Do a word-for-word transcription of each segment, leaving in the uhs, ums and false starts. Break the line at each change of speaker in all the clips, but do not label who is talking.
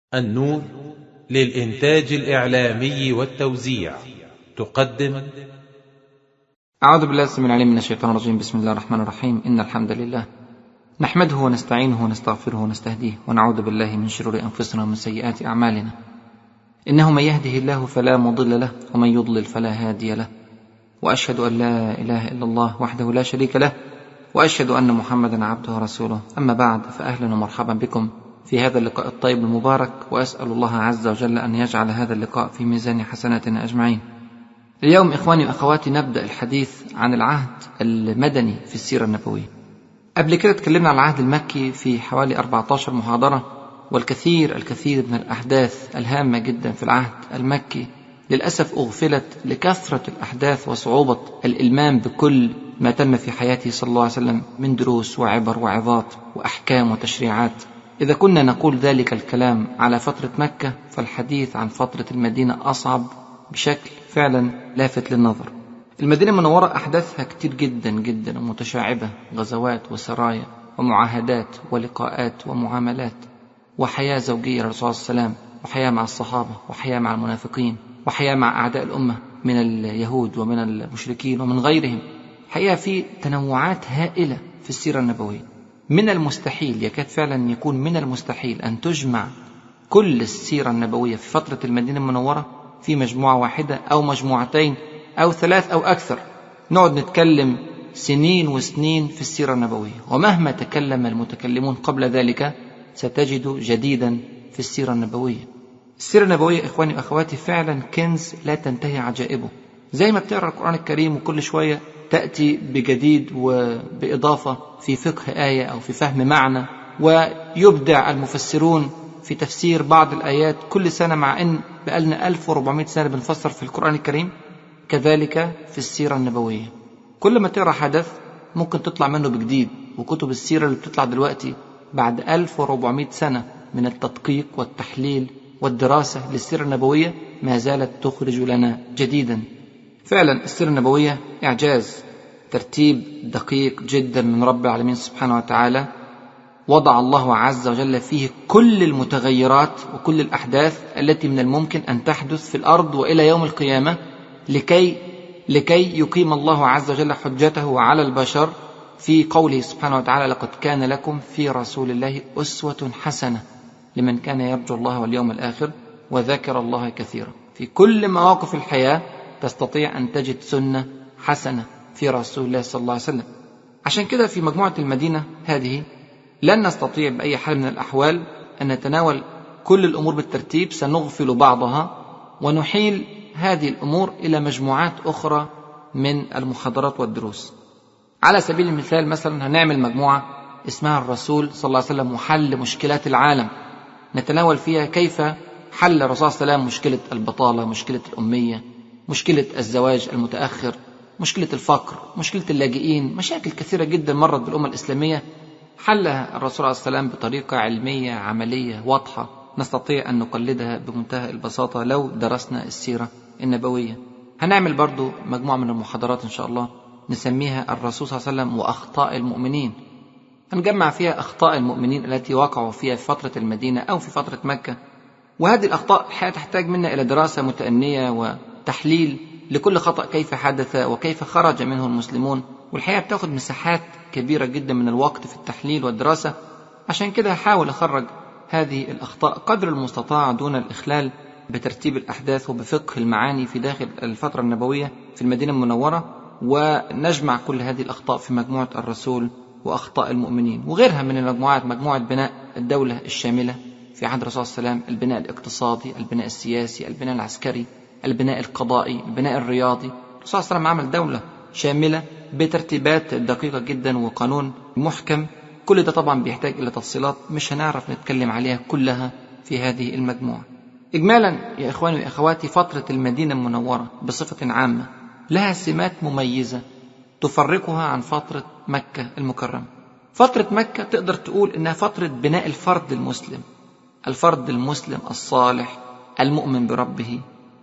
النور للإنتاج الإعلامي والتوزيع تقدم.
أعوذ بالله السميع العليم من الشيطان الرجيم. بسم الله الرحمن الرحيم. إن الحمد لله نحمده ونستعينه ونستغفره ونستهديه ونعوذ بالله من شرور أنفسنا ومن سيئات أعمالنا. إنه من يهده الله فلا مضل له ومن يضلل فلا هادي له، وأشهد أن لا إله إلا الله وحده لا شريك له، وأشهد أن محمدا عبده ورسوله. أما بعد، فأهلا ومرحبا بكم في هذا اللقاء الطيب المبارك، وأسأل الله عز وجل أن يجعل هذا اللقاء في ميزان حسناتنا أجمعين. اليوم إخواني وأخواتي نبدأ الحديث عن العهد المدني في السيرة النبوية. قبل كده تكلمنا عن العهد المكي في حوالي أربعة عشر محاضرة، والكثير الكثير من الأحداث الهامة جدا في العهد المكي للأسف أغفلت لكثرة الأحداث وصعوبة الإلمام بكل ما تم في حياته صلى الله عليه وسلم من دروس وعبر وعظات وأحكام وتشريعات. إذا كنا نقول ذلك الكلام على فترة مكة، فالحديث عن فترة المدينة أصعب بشكل فعلا لافت للنظر. المدينة المنورة أحداثها كتير جدا جدا ومتشعبة، غزوات وسرايا ومعاهدات ولقاءات ومعاملات وحياة زوجية للرسول صلى الله عليه وسلم، وحياة مع الصحابة، وحياة مع المنافقين، وحياة مع أعداء الأمة من اليهود ومن المشركين ومن غيرهم. حقيقة في تنوعات هائلة في السيرة النبوية. من المستحيل، يكاد فعلا يكون من المستحيل أن تجمع كل السيرة النبوية في فترة المدينة المنورة في مجموعة واحدة أو مجموعتين أو ثلاث أو أكثر. نقعد نتكلم سنين وسنين في السيرة النبوية، ومهما تكلم المتكلمون قبل ذلك ستجد جديدا في السيرة النبوية. السيرة النبوية إخواني وأخواتي فعلا كنز لا تنتهي عجائبه. زي ما بتقرأ القرآن الكريم وكل شوية تأتي بجديد وبإضافة في فقه آية أو في فهم معنى، ويبدع المفسرون في تفسير بعض الآيات كل سنة، مع أن بقالنا ألف وأربعمائة سنة بنفسر في القرآن الكريم. كذلك في السيرة النبوية، كل ما تقرأ حدث ممكن تطلع منه بجديد. وكتب السيرة اللي بتطلع دلوقتي بعد ألف وأربعمائة سنة من التدقيق والتحليل والدراسة للسيرة النبوية ما زالت تخرج لنا جديدا. فعلا السيرة النبوية إعجاز، ترتيب دقيق جدا من رب العالمين سبحانه وتعالى. وضع الله عز وجل فيه كل المتغيرات وكل الأحداث التي من الممكن أن تحدث في الأرض وإلى يوم القيامة، لكي لكي يقيم الله عز وجل حجته على البشر في قوله سبحانه وتعالى: لقد كان لكم في رسول الله أسوة حسنة لمن كان يرجو الله واليوم الآخر وذكر الله كثيرا. في كل مواقف الحياة تستطيع أن تجد سنة حسنة في رسول الله صلى الله عليه وسلم. عشان كده في مجموعة المدينة هذه لن نستطيع بأي حال من الأحوال أن نتناول كل الأمور بالترتيب، سنغفل بعضها ونحيل هذه الأمور إلى مجموعات أخرى من المحاضرات والدروس. على سبيل المثال مثلا هنعمل مجموعة اسمها الرسول صلى الله عليه وسلم وحل مشكلات العالم، نتناول فيها كيف حل الرسول صلى الله عليه وسلم مشكلة البطالة، مشكلة الأمية، مشكلة الزواج المتأخر، مشكلة الفقر، مشكلة اللاجئين، مشاكل كثيرة جدا مرت بالأمة الإسلامية حلها الرسول عليه السلام بطريقة علمية عملية واضحة نستطيع أن نقلدها بمنتهى البساطة لو درسنا السيرة النبوية. هنعمل برضو مجموعة من المحاضرات إن شاء الله نسميها الرسول صلى الله عليه وسلم وأخطاء المؤمنين. هنجمع فيها أخطاء المؤمنين التي وقعوا فيها في فترة المدينة أو في فترة مكة، وهذه الأخطاء الحقيقة تحتاج منا إلى دراسة متأنية وتحليل لكل خطأ، كيف حدث وكيف خرج منه المسلمون. والحقيقة بتاخد مساحات كبيرة جدا من الوقت في التحليل والدراسة. عشان كده هحاول أخرج هذه الأخطاء قدر المستطاع دون الإخلال بترتيب الأحداث وبفقه المعاني في داخل الفترة النبوية في المدينة المنورة، ونجمع كل هذه الأخطاء في مجموعة الرسول وأخطاء المؤمنين وغيرها من المجموعات. مجموعة بناء الدولة الشاملة في عهد الرسول صلى الله عليه وسلم، البناء الاقتصادي، البناء السياسي، البناء العسكري، البناء القضائي، البناء الرياضي. الرسول صلى الله عليه وسلم عمل دولة شاملة بترتيبات دقيقة جدا وقانون محكم. كل ده طبعا بيحتاج إلى تفصيلات مش هنعرف نتكلم عليها كلها في هذه المجموعة. إجمالا يا إخواني وأخواتي، فترة المدينة المنورة بصفة عامة لها سمات مميزة تفرقها عن فترة مكة المكرمة. فترة مكة تقدر تقول إنها فترة بناء الفرد المسلم، الفرد المسلم الصالح المؤمن بربه،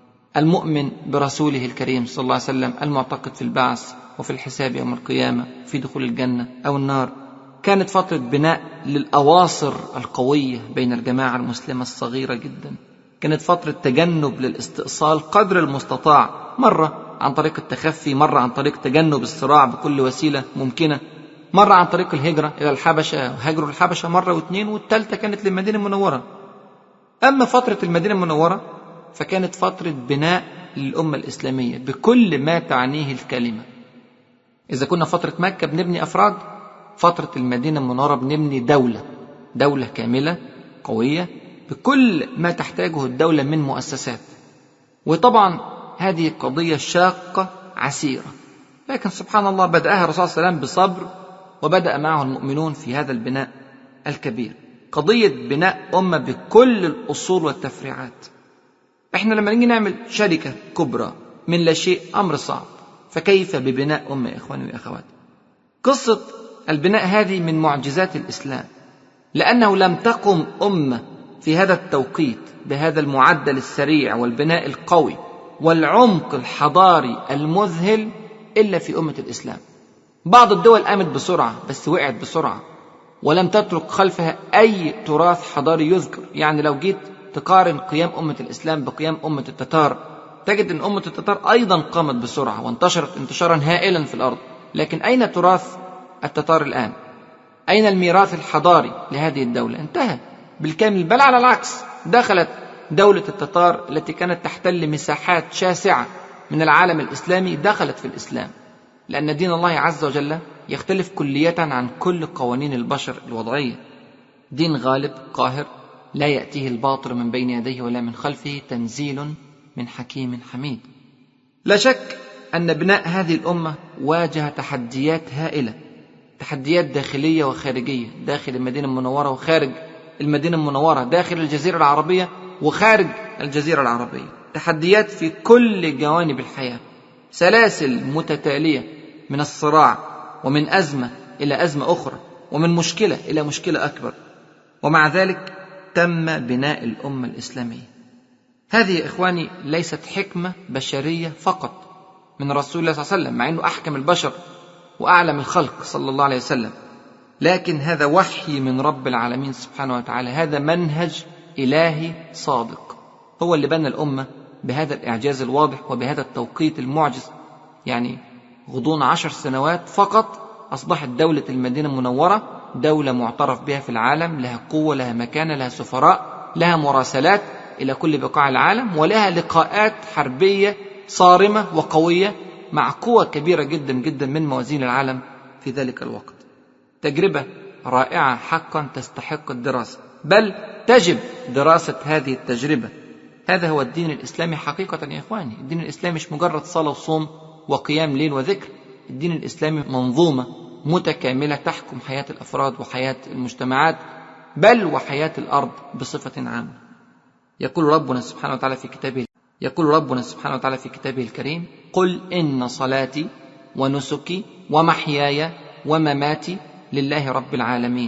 المؤمن برسوله الكريم صلى الله عليه وسلم، المعتقد في البعث وفي الحساب يوم القيامة، في دخول الجنة أو النار. كانت فترة بناء للأواصر القوية بين الجماعة المسلمة الصغيرة جدا. كانت فترة تجنب للاستئصال قدر المستطاع، مرة عن طريق التخفي، مرة عن طريق تجنب الصراع بكل وسيلة ممكنة، مرة عن طريق الهجرة إلى الحبشة، هجروا الحبشة مرة واثنين، والثالثة كانت للمدينة المنورة. أما فترة المدينة المنورة فكانت فترة بناء للأمة الإسلامية بكل ما تعنيه الكلمة. إذا كنا فترة مكة بنبني أفراد، فترة المدينة المنورة بنبني دولة، دولة كاملة قوية بكل ما تحتاجه الدولة من مؤسسات. وطبعا هذه قضية شاقة عسيرة، لكن سبحان الله بدأها الرسول صلى الله عليه وسلم بصبر، وبدأ معه المؤمنون في هذا البناء الكبير، قضية بناء أمة بكل الأصول والتفريعات. احنا لما نيجي نعمل شركة كبرى من لا شيء أمر صعب، فكيف ببناء أمة يا إخواني وأخواتي؟ قصة البناء هذه من معجزات الإسلام، لأنه لم تقم أمة في هذا التوقيت بهذا المعدل السريع والبناء القوي والعمق الحضاري المذهل إلا في أمة الإسلام. بعض الدول قامت بسرعة بس وقعت بسرعة ولم تترك خلفها أي تراث حضاري يذكر. يعني لو جيت تقارن قيام أمة الإسلام بقيام أمة التتار، تجد أن أمة التتار أيضا قامت بسرعة وانتشرت انتشارا هائلا في الأرض، لكن أين تراث التتار الآن؟ أين الميراث الحضاري لهذه الدولة؟ انتهى بالكامل، بل على العكس، دخلت دولة التتار التي كانت تحتل مساحات شاسعة من العالم الإسلامي دخلت في الإسلام، لأن دين الله عز وجل يختلف كلية عن كل قوانين البشر الوضعية. دين غالب قاهر لا يأتيه الباطل من بين يديه ولا من خلفه، تنزيل من حكيم حميد. لا شك أن بناء هذه الأمة واجه تحديات هائلة، تحديات داخلية وخارجية، داخل المدينة المنورة وخارج المدينة المنورة، داخل الجزيرة العربية وخارج الجزيرة العربية، تحديات في كل جوانب الحياة، سلاسل متتالية من الصراع، ومن أزمة إلى أزمة أخرى، ومن مشكلة إلى مشكلة أكبر، ومع ذلك تم بناء الأمة الإسلامية. هذه يا إخواني ليست حكمة بشرية فقط من رسول الله صلى الله عليه وسلم، مع أنه أحكم البشر وأعلم الخلق صلى الله عليه وسلم، لكن هذا وحي من رب العالمين سبحانه وتعالى، هذا منهج إلهي صادق، هو اللي بنى الأمة بهذا الإعجاز الواضح وبهذا التوقيت المعجز. يعني غضون عشر سنوات فقط أصبحت دولة المدينة المنورة دولة معترف بها في العالم، لها قوة، لها مكانة، لها سفراء، لها مراسلات إلى كل بقاع العالم، ولها لقاءات حربية صارمة وقوية مع قوة كبيرة جدا جدا من موازين العالم في ذلك الوقت. تجربة رائعة حقا تستحق الدراسة، بل تجب دراسة هذه التجربة. هذا هو الدين الإسلامي حقيقة يا إخواني. الدين الإسلامي مش مجرد صلاة وصوم وقيام ليل وذكر، الدين الإسلامي منظومة متكاملة تحكم حياة الأفراد وحياة المجتمعات، بل وحياة الأرض بصفة عامة. يقول ربنا سبحانه وتعالى في كتابه يقول ربنا سبحانه وتعالى في كتابه الكريم: قل إن صلاتي ونسكي ومحياي ومماتي لله رب العالمين.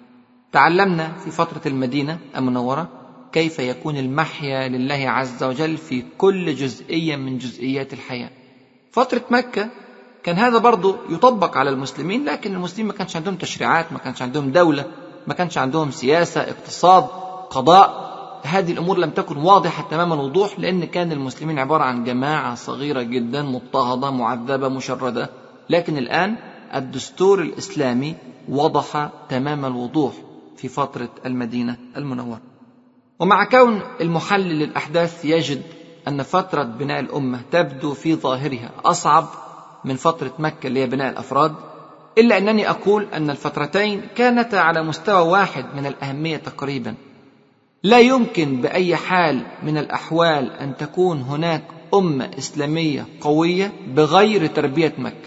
تعلمنا في فترة المدينة المنورة كيف يكون المحيا لله عز وجل في كل جزئية من جزئيات الحياة. فترة مكة كان هذا برضو يطبق على المسلمين، لكن المسلمين ما كانش عندهم تشريعات، ما كانش عندهم دولة، ما كانش عندهم سياسة، اقتصاد، قضاء. هذه الأمور لم تكن واضحة تمام الوضوح، لأن كان المسلمين عبارة عن جماعة صغيرة جدا مضطهدة معذبة مشردة. لكن الآن الدستور الإسلامي وضح تمام الوضوح في فترة المدينة المنورة. ومع كون المحلل للأحداث يجد أن فترة بناء الأمة تبدو في ظاهرها أصعب من فترة مكة اللي هي بناء الأفراد، إلا أنني أقول أن الفترتين كانتا على مستوى واحد من الأهمية تقريبا. لا يمكن بأي حال من الأحوال أن تكون هناك أمة إسلامية قوية بغير تربية مكة.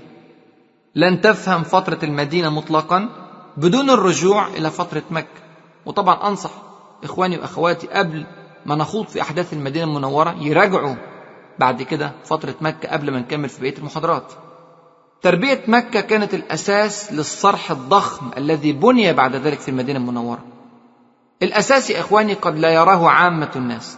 لن تفهم فترة المدينة مطلقا بدون الرجوع إلى فترة مكة. وطبعا أنصح إخواني وأخواتي قبل ما نخوض في أحداث المدينة المنورة يراجعوا بعد كده فترة مكة قبل ما نكمل في بقية المحاضرات. تربية مكة كانت الأساس للصرح الضخم الذي بني بعد ذلك في المدينة المنورة. الأساس يا إخواني قد لا يراه عامة الناس،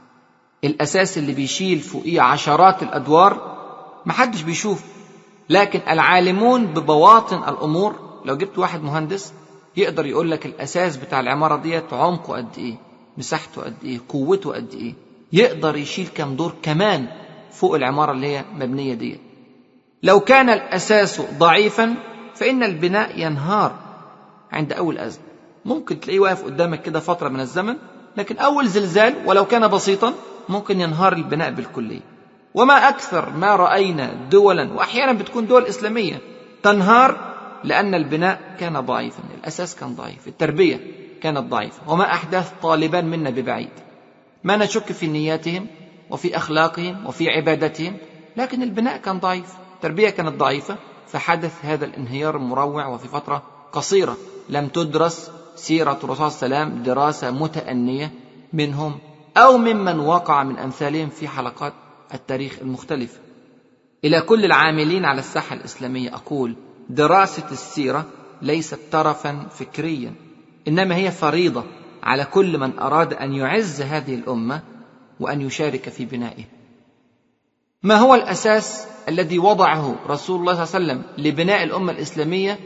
الأساس اللي بيشيل فوقيه عشرات الأدوار محدش بيشوف، لكن العالمون ببواطن الأمور لو جبت واحد مهندس يقدر يقول لك الأساس بتاع العمارة ديت عمقه قد إيه، مساحته قد إيه، قوته قد إيه، يقدر يشيل كم دور كمان فوق العمارة اللي هي مبنية ديت. لو كان الأساس ضعيفا فإن البناء ينهار عند أول أزمة. ممكن تلاقيه واقف قدامك كده فترة من الزمن، لكن أول زلزال ولو كان بسيطا ممكن ينهار البناء بالكلية. وما أكثر ما رأينا دولا، وأحيانا بتكون دول إسلامية، تنهار لأن البناء كان ضعيفا، الأساس كان ضعيف، التربية كانت ضعيفة. وما أحداث طالبان منا ببعيد، ما نشك في نياتهم وفي أخلاقهم وفي عبادتهم، لكن البناء كان ضعيف، التربية كانت ضعيفة، فحدث هذا الانهيار المروع. وفي فترة قصيرة لم تدرس سيرة الرسول صلى الله عليه وسلم دراسة متأنية منهم أو ممن وقع من أمثالهم في حلقات التاريخ المختلفة. إلى كل العاملين على الساحة الإسلامية أقول: دراسة السيرة ليست ترفا فكريا، إنما هي فريضة على كل من أراد أن يعز هذه الأمة وأن يشارك في بنائها. ما هو الأساس الذي وضعه رسول الله صلى الله عليه وسلم لبناء الأمة الإسلامية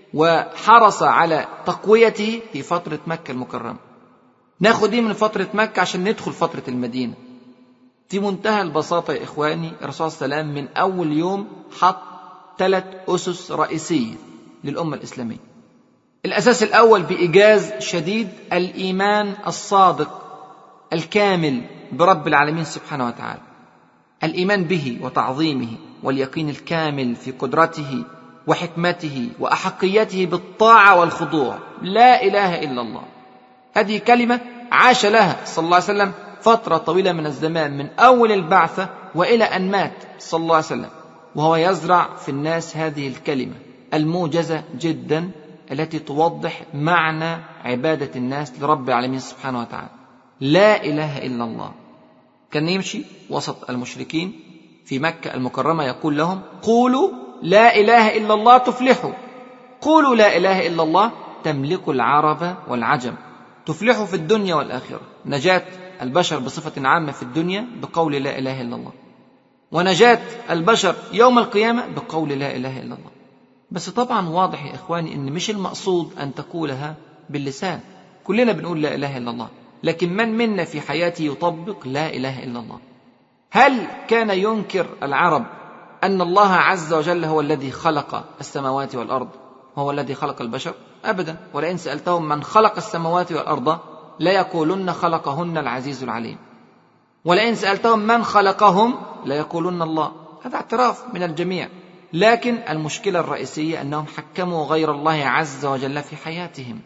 وحرص على تقويته في فترة مكة المكرمة؟ ناخد دي من فترة مكة عشان ندخل فترة المدينة. في منتهى البساطة يا إخواني، الرسول صلى الله عليه وسلم من أول يوم حط ثلاث أسس رئيسية للأمة الإسلامية. الأساس الأول بإيجاز شديد الإيمان الصادق الكامل برب العالمين سبحانه وتعالى، الإيمان به وتعظيمه، واليقين الكامل في قدرته وحكمته وأحقيته بالطاعة والخضوع. لا إله إلا الله، هذه كلمة عاش لها صلى الله عليه وسلم فترة طويلة من الزمان، من أول البعثة وإلى أن مات صلى الله عليه وسلم، وهو يزرع في الناس هذه الكلمة الموجزة جدا التي توضح معنى عبادة الناس لرب العالمين سبحانه وتعالى. لا إله إلا الله. كان يمشي وسط المشركين في مكة المكرمة يقول لهم: قولوا لا إله إلا الله تفلحوا، قولوا لا إله إلا الله تملك العرب والعجم، تفلحوا في الدنيا والآخرة. نجاة البشر بصفة عامة في الدنيا بقول لا إله إلا الله، ونجاة البشر يوم القيامة بقول لا إله إلا الله. بس طبعا واضح يا إخواني أن مش المقصود أن تقولها باللسان، كلنا بنقول لا إله إلا الله، لكن من منا في حياته يطبق لا إله إلا الله؟ هل كان ينكر العرب أن الله عز وجل هو الذي خلق السماوات والأرض، هو الذي خلق البشر؟ أبدا. ولئن سألتهم من خلق السماوات والأرض لا يقولن خلقهن العزيز العليم، ولئن سألتهم من خلقهم لا يقولن الله. هذا اعتراف من الجميع، لكن المشكلة الرئيسية أنهم حكموا غير الله عز وجل في حياتهم،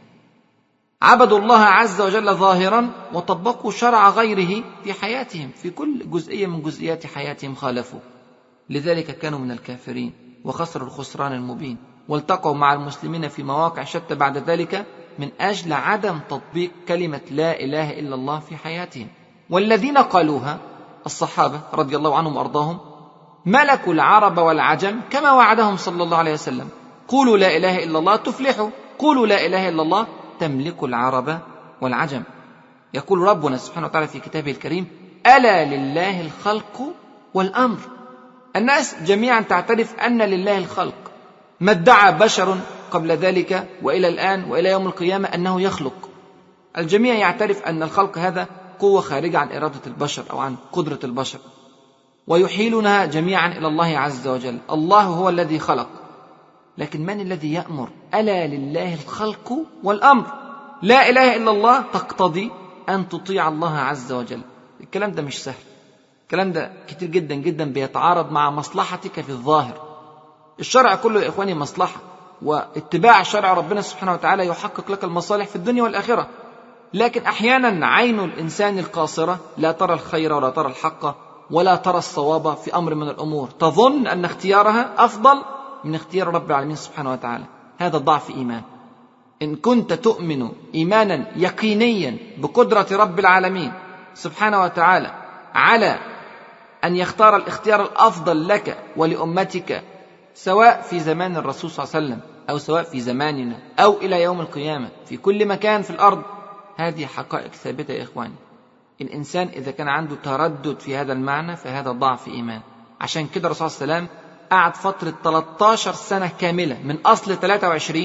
عبدوا الله عز وجل ظاهرا وطبقوا شرع غيره في حياتهم، في كل جزئية من جزئيات حياتهم خالفوا. لذلك كانوا من الكافرين وخسروا الخسران المبين، والتقوا مع المسلمين في مواقع شتى بعد ذلك من أجل عدم تطبيق كلمة لا إله إلا الله في حياتهم. والذين قالوها الصحابة رضي الله عنهم وأرضاهم ملكوا العرب والعجم كما وعدهم صلى الله عليه وسلم: قولوا لا إله إلا الله تفلحوا، قولوا لا إله إلا الله تملك العرب والعجم. يقول ربنا سبحانه وتعالى في كتابه الكريم: ألا لله الخلق والأمر. الناس جميعا تعترف أن لله الخلق، ما ادعى بشر قبل ذلك وإلى الآن وإلى يوم القيامة أنه يخلق. الجميع يعترف أن الخلق هذا قوة خارجة عن إرادة البشر أو عن قدرة البشر، ويحيلونها جميعا إلى الله عز وجل. الله هو الذي خلق، لكن من الذي يأمر؟ ألا لله الخلق والأمر. لا إله إلا الله تقتضي أن تطيع الله عز وجل. الكلام ده مش سهل، الكلام ده كتير جدا جدا بيتعارض مع مصلحتك في الظاهر. الشرع كله يا إخواني مصلحة، واتباع شرع ربنا سبحانه وتعالى يحقق لك المصالح في الدنيا والآخرة، لكن أحيانا عين الإنسان القاصرة لا ترى الخير ولا ترى الحق ولا ترى الصواب في أمر من الأمور، تظن أن اختيارها أفضل من اختيار رب العالمين سبحانه وتعالى. هذا ضعف إيمان. إن كنت تؤمن إيمانا يقينيا بقدرة رب العالمين سبحانه وتعالى على أن يختار الاختيار الأفضل لك ولأمتك، سواء في زمان الرسول صلى الله عليه وسلم أو سواء في زماننا أو إلى يوم القيامة في كل مكان في الأرض، هذه حقائق ثابتة يا إخواني. الإنسان إذا كان عنده تردد في هذا المعنى فهذا ضعف إيمان. عشان كده الرسول صلى الله عليه وسلم قعد فترة ثلاثة عشر سنة كاملة من أصل ثلاثة وعشرين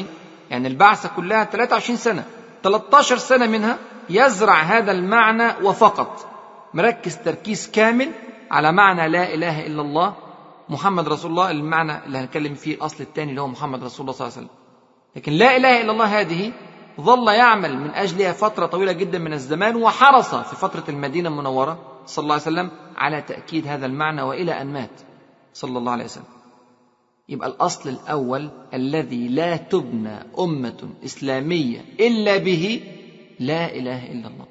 يعني البعثة كلها ثلاثة وعشرين سنة، ثلاثة عشر سنة منها يزرع هذا المعنى وفقط، مركز تركيز كامل على معنى لا إله إلا الله محمد رسول الله، المعنى اللي هنتكلم فيه الأصل الثاني اللي هو محمد رسول الله صلى الله عليه وسلم. لكن لا إله إلا الله هذه ظل يعمل من أجلها فترة طويلة جدا من الزمان، وحرص في فترة المدينة المنورة صلى الله عليه وسلم على تأكيد هذا المعنى وإلى أن مات صلى الله عليه وسلم. يبقى الأصل الأول الذي لا تبنى أمة إسلامية إلا به لا إله إلا الله.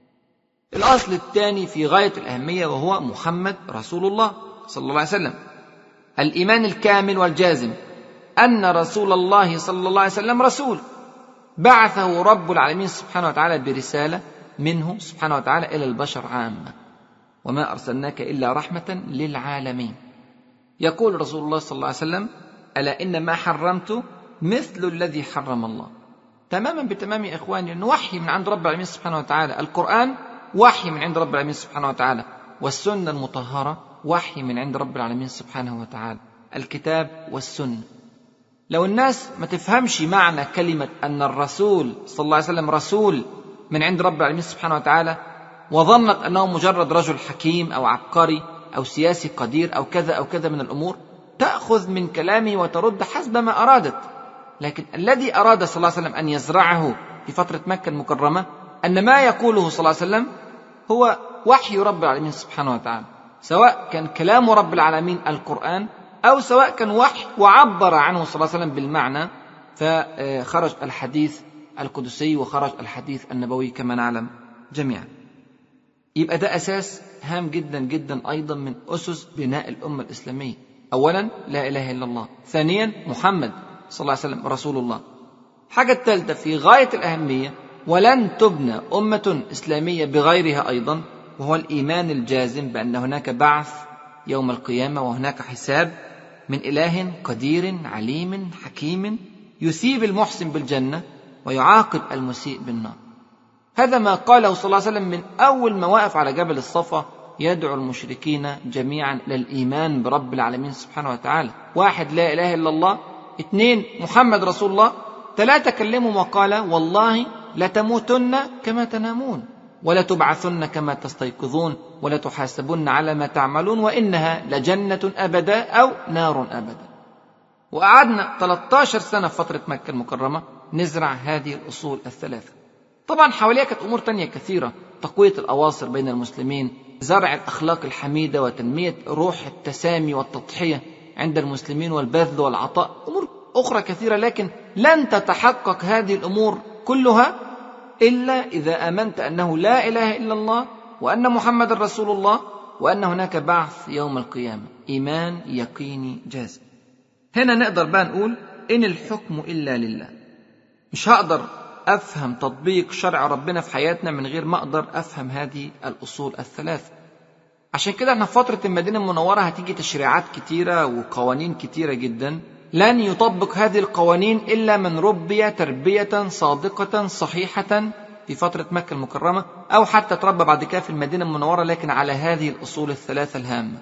الأصل الثاني في غاية الأهمية وهو محمد رسول الله صلى الله عليه وسلم، الإيمان الكامل والجازم أن رسول الله صلى الله عليه وسلم رسول بعثه رب العالمين سبحانه وتعالى برسالة منه سبحانه وتعالى إلى البشر عامة، وما أرسلناك إلا رحمة للعالمين. يقول رسول الله صلى الله عليه وسلم: ألا إن ما حرمت مثل الذي حرم الله. تماما بتمام يا إخواني، أنه وحي من عند رب العالمين سبحانه وتعالى، القرآن وحي من عند رب العالمين سبحانه وتعالى، والسنة المطهرة وحي من عند رب العالمين سبحانه وتعالى، الكتاب والسنة. لو الناس ما تفهمش معنى كلمة أن الرسول صلى الله عليه وسلم رسول من عند رب العالمين سبحانه وتعالى، وظنت أنه مجرد رجل حكيم أو عبقري أو سياسي قدير أو كذا أو كذا من الأمور، تأخذ من كلامه وترد حسب ما أرادت. لكن الذي أراد صلى الله عليه وسلم أن يزرعه في فترة مكة المكرمة أن ما يقوله صلى الله عليه وسلم هو وحي رب العالمين سبحانه وتعالى، سواء كان كلام رب العالمين القرآن أو سواء كان وحي وعبر عنه صلى الله عليه وسلم بالمعنى، فخرج الحديث القدسي وخرج الحديث النبوي كما نعلم جميعا. يبقى ده أساس هام جدا جدا أيضا من أسس بناء الأمة الإسلامية. أولا لا إله إلا الله، ثانيا محمد صلى الله عليه وسلم رسول الله. حاجة الثالثة في غاية الأهمية، ولن تبنى أمة إسلامية بغيرها أيضا، وهو الإيمان الجازم بأن هناك بعث يوم القيامة وهناك حساب من إله قدير عليم حكيم يثيب المحسن بالجنة ويعاقب المسيء بالنار. هذا ما قاله صلى الله عليه وسلم من أول ما وقف على جبل الصفا يدعو المشركين جميعا للإيمان برب العالمين سبحانه وتعالى. واحد لا إله إلا الله، اثنين محمد رسول الله، ثلاثة كلموا وقال: والله لتموتن كما تنامون ولا تبعثن كما تستيقظون ولا تحاسبن على ما تعملون وإنها لجنة أبدا أو نار أبدا. وقعدنا ثلاثة عشر سنة في فترة مكة المكرمة نزرع هذه الأصول الثلاثة. طبعا حواليها كانت أمور تانية كثيرة، تقوية الأواصر بين المسلمين، زرع الأخلاق الحميدة وتنمية روح التسامي والتضحية عند المسلمين والبذل والعطاء، أمور أخرى كثيرة. لكن لن تتحقق هذه الأمور كلها إلا إذا آمنت أنه لا إله إلا الله وأن محمد رسول الله وأن هناك بعث يوم القيامة، إيمان يقيني جازم. هنا نقدر بقى نقول إن الحكم إلا لله. مش هقدر أفهم تطبيق شرع ربنا في حياتنا من غير ما أقدر أفهم هذه الأصول الثلاثة. عشان كده احنا في فترة المدينة المنورة هتيجي تشريعات كتيرة وقوانين كتيرة جدا، لن يطبق هذه القوانين إلا من ربي تربية صادقة صحيحة في فترة مكة المكرمة، أو حتى تربى بعد كده في المدينة المنورة، لكن على هذه الأصول الثلاثة الهامة.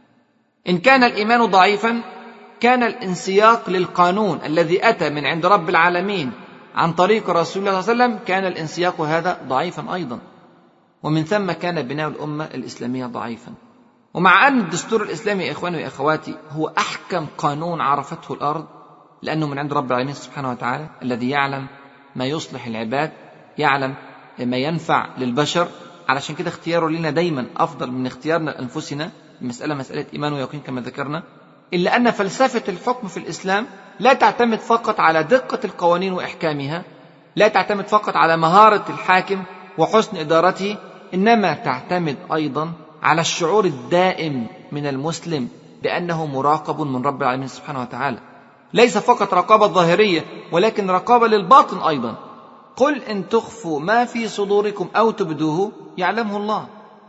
إن كان الإيمان ضعيفا كان الانسياق للقانون الذي أتى من عند رب العالمين عن طريق رسول الله صلى الله عليه وسلم، كان الانسياق هذا ضعيفا أيضا، ومن ثم كان بناء الأمة الإسلامية ضعيفا. ومع أن الدستور الإسلامي يا إخواني وأخواتي هو أحكم قانون عرفته الأرض، لأنه من عند رب العالمين سبحانه وتعالى الذي يعلم ما يصلح العباد، يعلم ما ينفع للبشر، علشان كده اختياره لنا دايما أفضل من اختيارنا لأنفسنا. المسألة مسألة إيمان ويقين كما ذكرنا. إلا أن فلسفة الحكم في الإسلام لا تعتمد فقط على دقة القوانين وإحكامها، لا تعتمد فقط على مهارة الحاكم وحسن إدارته، إنما تعتمد أيضا على الشعور الدائم من المسلم بأنه مراقب من رب العالمين سبحانه وتعالى، ليس فقط رقابة ظاهرية ولكن رقابة للباطن أيضا. قل إن تخفوا ما في صدوركم أو تبدوه يعلمه الله.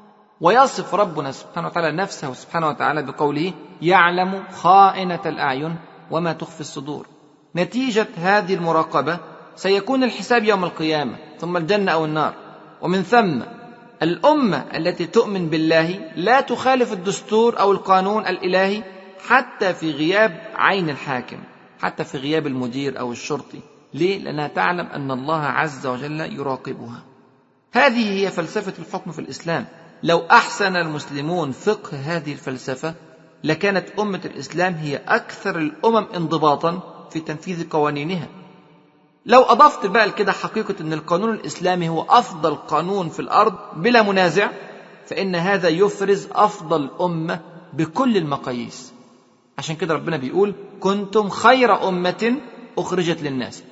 ويصف ربنا سبحانه وتعالى نفسه سبحانه وتعالى بقوله: يعلم خائنة الأعين وما تخفي الصدور. نتيجة هذه المراقبة سيكون الحساب يوم القيامة، ثم الجنة أو النار. ومن ثم الأمة التي تؤمن بالله لا تخالف الدستور أو القانون الإلهي حتى في غياب عين الحاكم، حتى في غياب المدير أو الشرطي، ليه؟ لأنها تعلم أن الله عز وجل يراقبها. هذه هي فلسفة الحكم في الإسلام. لو أحسن المسلمون فقه هذه الفلسفة لكانت أمة الإسلام هي أكثر الأمم انضباطا في تنفيذ قوانينها. لو أضفت بقى كده حقيقة أن القانون الإسلامي هو أفضل قانون في الأرض بلا منازع، فإن هذا يفرز أفضل أمة بكل المقاييس. عشان كده ربنا بيقول كنتم خير أمة أخرجت للناس.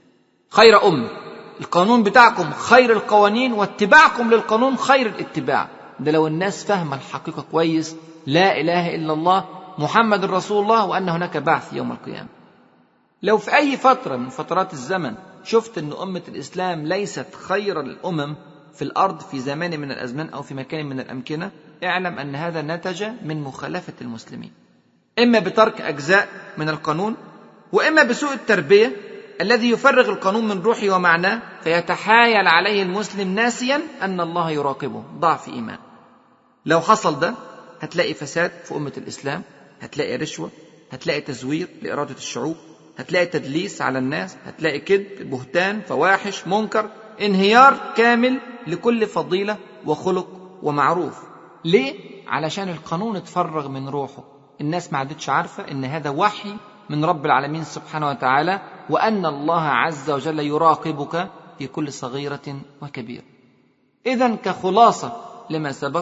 خير أمة، القانون بتاعكم خير القوانين، واتباعكم للقانون خير الاتباع. ده لو الناس فهم الحقيقة كويس، لا إله إلا الله محمد رسول الله، وأن هناك بعث يوم القيامة. لو في أي فترة من فترات الزمن شفت أن أمة الإسلام ليست خير الأمم في الأرض في زمان من الأزمان أو في مكان من الأمكنة، اعلم أن هذا نتج من مخالفة المسلمين، إما بترك أجزاء من القانون، وإما بسوء التربية الذي يفرغ القانون من روحه ومعناه، فيتحايل عليه المسلم ناسيا أن الله يراقبه. ضعف إيمان. لو حصل ده هتلاقي فساد في أمة الإسلام، هتلاقي رشوة، هتلاقي تزوير لإرادة الشعوب، هتلاقي تدليس على الناس، هتلاقي كذب، بهتان، فواحش، منكر، انهيار كامل لكل فضيلة وخلق ومعروف. ليه؟ علشان القانون اتفرغ من روحه. الناس ما عادتش عارفة ان هذا وحي من رب العالمين سبحانه وتعالى، وأن الله عز وجل يراقبك في كل صغيرة وكبيرة. إذن كخلاصة لما سبق،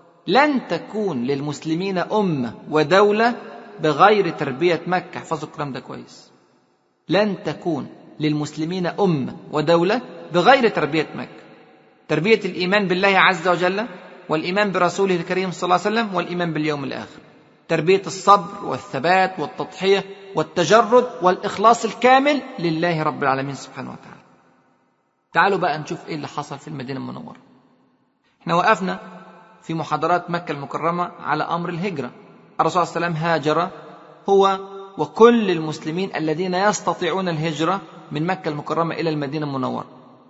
لن تكون للمسلمين أمة ودولة بغير تربية مكة. احفظوا الكلام ده كويس. لن تكون للمسلمين أمة ودولة بغير تربية مكة. تربية الإيمان بالله عز وجل، والإيمان برسوله الكريم صلى الله عليه وسلم، والإيمان باليوم الآخر. تربية الصبر والثبات والتضحية والتجرد والإخلاص الكامل لله رب العالمين سبحانه وتعالى. تعالوا بقى نشوف إيه اللي حصل في المدينة المنورة. احنا وقفنا في محاضرات مكة المكرمة على أمر الهجرة. الرسول صلى الله عليه وسلم هاجر هو وكل المسلمين الذين يستطيعون الهجرة من مكة المكرمة إلى المدينة المنورة.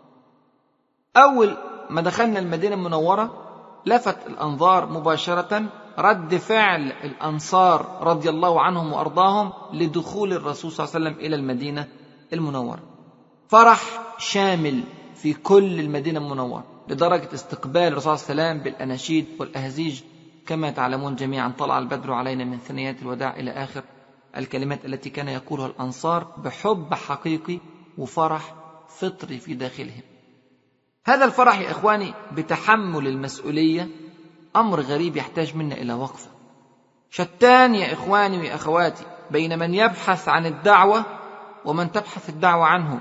أول ما دخلنا المدينة المنورة لفت الأنظار مباشرة رد فعل الأنصار رضي الله عنهم وأرضاهم لدخول الرسول صلى الله عليه وسلم إلى المدينة المنورة. فرح شامل في كل المدينة المنورة، لدرجة استقبال الرسول صلى الله عليه وسلم بالأناشيد والأهزيج كما تعلمون جميعا: طلع البدر علينا من ثنيات الوداع، إلى آخر الكلمات التي كان يقولها الأنصار بحب حقيقي وفرح فطري في داخلهم. هذا الفرح يا إخواني بتحمل المسؤولية أمر غريب يحتاج منا إلى وقفة. شتان يا إخواني وأخواتي بين من يبحث عن الدعوة ومن تبحث الدعوة عنه.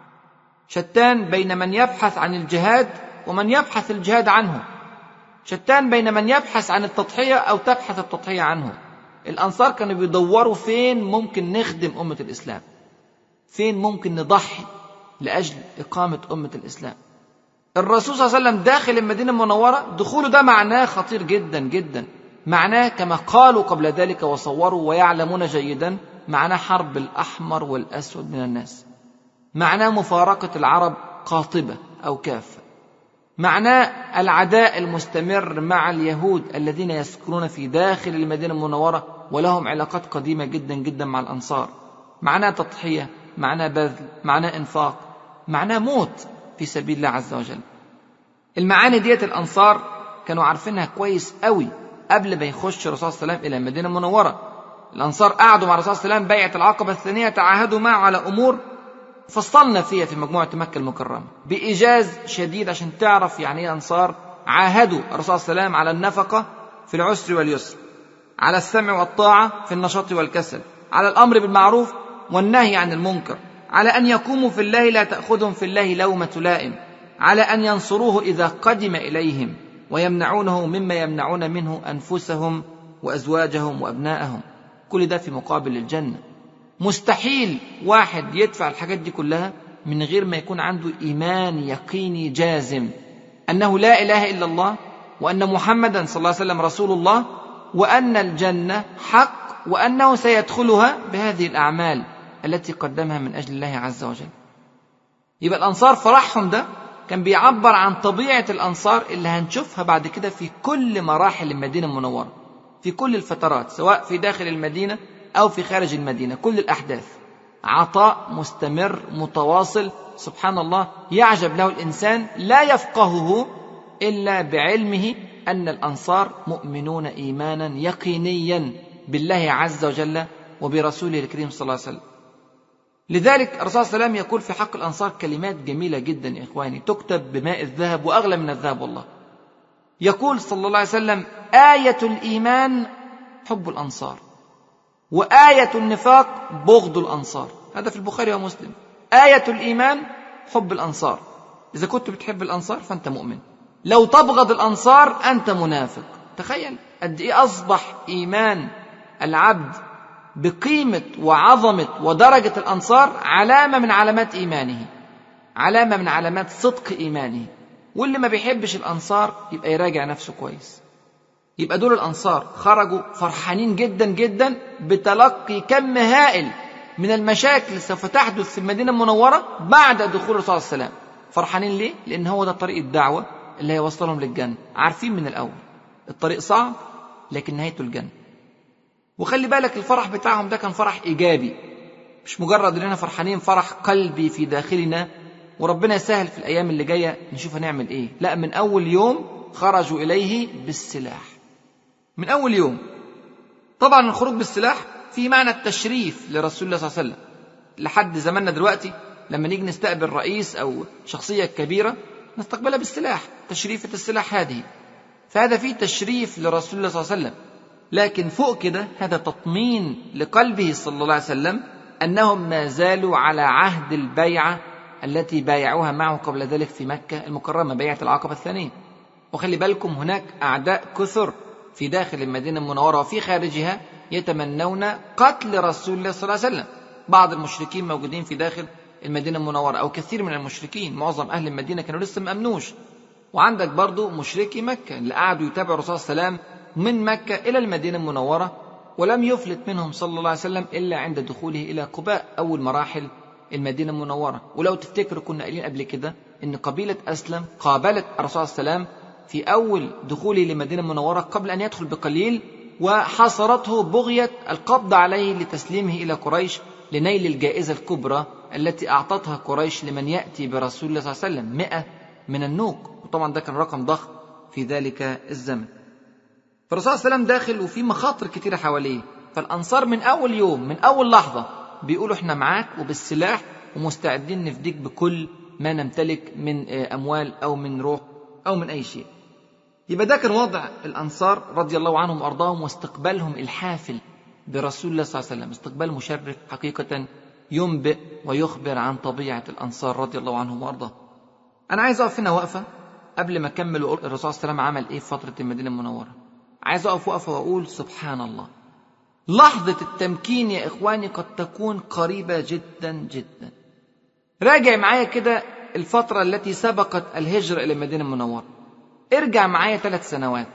شتان بين من يبحث عن الجهاد ومن يبحث الجهاد عنه. شتان بين من يبحث عن التضحية أو تبحث التضحية عنه. الأنصار كانوا بيدوروا فين ممكن نخدم أمة الإسلام، فين ممكن نضحي لأجل إقامة أمة الإسلام. الرسول صلى الله عليه وسلم داخل المدينة المنورة، دخوله ده معناه خطير جدا جدا. معناه كما قالوا قبل ذلك وصوروا ويعلمون جيدا، معناه حرب الأحمر والأسود من الناس. معناه مفارقة العرب قاطبة أو كافة. معناه العداء المستمر مع اليهود الذين يسكنون في داخل المدينة المنورة ولهم علاقات قديمة جدا جدا مع الأنصار. معناه تضحية، معناه بذل، معناه إنفاق، معناه موت في سبيل الله عز وجل. المعاني ديت الأنصار كانوا عارفينها كويس قوي قبل ما يخش الرسول صلى الله عليه وسلم إلى المدينة المنورة. الأنصار قعدوا مع الرسول صلى الله عليه وسلم بيعة العقبة الثانية، تعاهدوا معه على أمور فصلنا فيها في مجموعة مكة المكرمة بإيجاز شديد عشان تعرف يعني ايه أنصار. عاهدوا الرسول صلى الله عليه وسلم على النفقة في العسر واليسر، على السمع والطاعة في النشاط والكسل، على الأمر بالمعروف والنهي عن المنكر، على أن يقوموا في الله لا تأخذهم في الله لومة لائم، على أن ينصروه إذا قدم إليهم ويمنعونه مما يمنعون منه أنفسهم وأزواجهم وأبناءهم. كل ده في مقابل الجنة. مستحيل واحد يدفع الحاجات دي كلها من غير ما يكون عنده إيمان يقيني جازم أنه لا إله إلا الله، وأن محمدا صلى الله عليه وسلم رسول الله، وأن الجنة حق، وأنه سيدخلها بهذه الأعمال التي قدمها من أجل الله عز وجل. يبقى الأنصار فرحهم ده كان بيعبر عن طبيعة الأنصار اللي هنشوفها بعد كده في كل مراحل المدينة المنورة، في كل الفترات، سواء في داخل المدينة أو في خارج المدينة. كل الأحداث عطاء مستمر متواصل، سبحان الله، يعجب له الإنسان لا يفقهه إلا بعلمه أن الأنصار مؤمنون إيمانا يقينيا بالله عز وجل وبرسوله الكريم صلى الله عليه وسلم. لذلك الرسول صلى الله عليه وسلم يقول في حق الأنصار كلمات جميلة جدا يا إخواني، تكتب بماء الذهب وأغلى من الذهب والله. يقول صلى الله عليه وسلم: آية الإيمان حب الأنصار، وآية النفاق بغض الأنصار. هذا في البخاري ومسلم. آية الإيمان حب الأنصار، إذا كنت بتحب الأنصار فأنت مؤمن، لو تبغض الأنصار أنت منافق. تخيل قد إيه أصبح إيمان العبد بقيمة وعظمة ودرجة الأنصار علامة من علامات إيمانه، علامة من علامات صدق إيمانه. واللي ما بيحبش الأنصار يبقى يراجع نفسه كويس. يبقى دول الأنصار خرجوا فرحانين جدا جدا بتلقي كم هائل من المشاكل سوف تحدث في المدينة المنورة بعد دخول الرسول صلى الله عليه وسلم. فرحانين ليه؟ لأن هو ده طريق الدعوة اللي هيوصلهم للجنة. عارفين من الأول الطريق صعب لكن نهايته الجنة. وخلي بالك الفرح بتاعهم ده كان فرح إيجابي، مش مجرد إننا فرحانين فرح قلبي في داخلنا وربنا يسهل في الأيام اللي جاية نشوف هنعمل إيه. لا، من أول يوم خرجوا إليه بالسلاح، من أول يوم. طبعا الخروج بالسلاح في معنى التشريف لرسول الله صلى الله عليه وسلم. لحد زماننا دلوقتي لما نيجي نستقبل رئيس أو شخصية كبيرة نستقبلها بالسلاح، تشريفة السلاح هذه، فهذا فيه تشريف لرسول الله صلى الله عليه وسلم. لكن فوق كده هذا تطمين لقلبه صلى الله عليه وسلم أنهم ما زالوا على عهد البيعة التي بايعوها معه قبل ذلك في مكة المكرمة، بيعة العقبة الثانية. وخلي بالكم هناك أعداء كثر في داخل المدينة المنورة وفي خارجها يتمنون قتل رسول الله صلى الله عليه وسلم. بعض المشركين موجودين في داخل المدينة المنورة، أو كثير من المشركين، معظم أهل المدينة كانوا لسه مأمنوش. وعندك برضو مشركي مكة اللي قعدوا يتابعوا الرسول صلى الله عليه وسلم من مكة إلى المدينة المنورة، ولم يفلت منهم صلى الله عليه وسلم إلا عند دخوله إلى قباء، أول مراحل المدينة المنورة. ولو تفتكروا كنا قايلين قبل كده إن قبيلة أسلم قابلت الرسول صلى الله عليه وسلم في أول دخوله للمدينة المنورة قبل أن يدخل بقليل، وحاصرته بغية القبض عليه لتسليمه إلى قريش لنيل الجائزة الكبرى التي أعطتها قريش لمن يأتي برسول الله صلى الله عليه وسلم، مئة من النوق. وطبعا ده كان رقم ضخم في ذلك الزمن. فالرسول صلى الله عليه وسلم داخل وفي مخاطر كتيرة حواليه، فالأنصار من أول يوم من أول لحظة بيقولوا احنا معاك وبالسلاح ومستعدين نفديك بكل ما نمتلك من أموال أو من روح أو من أي شيء. يبقى ده كان وضع الأنصار رضي الله عنهم وأرضاهم واستقبالهم الحافل برسول الله صلى الله عليه وسلم، استقبال مشرف حقيقة ينبئ ويخبر عن طبيعة الأنصار رضي الله عنهم وأرضاهم. أنا عايز أقف هنا وقفة قبل ما أكمل وأقول الرسول صلى الله عليه وسلم عمل إيه في فترة المدينة المنورة. عايز أقف وقفة وأقول سبحان الله، لحظة التمكين يا إخواني قد تكون قريبة جدا جدا. راجع معايا كده الفترة التي سبقت الهجرة إلى المدينة المنورة، ارجع معايا ثلاث سنوات.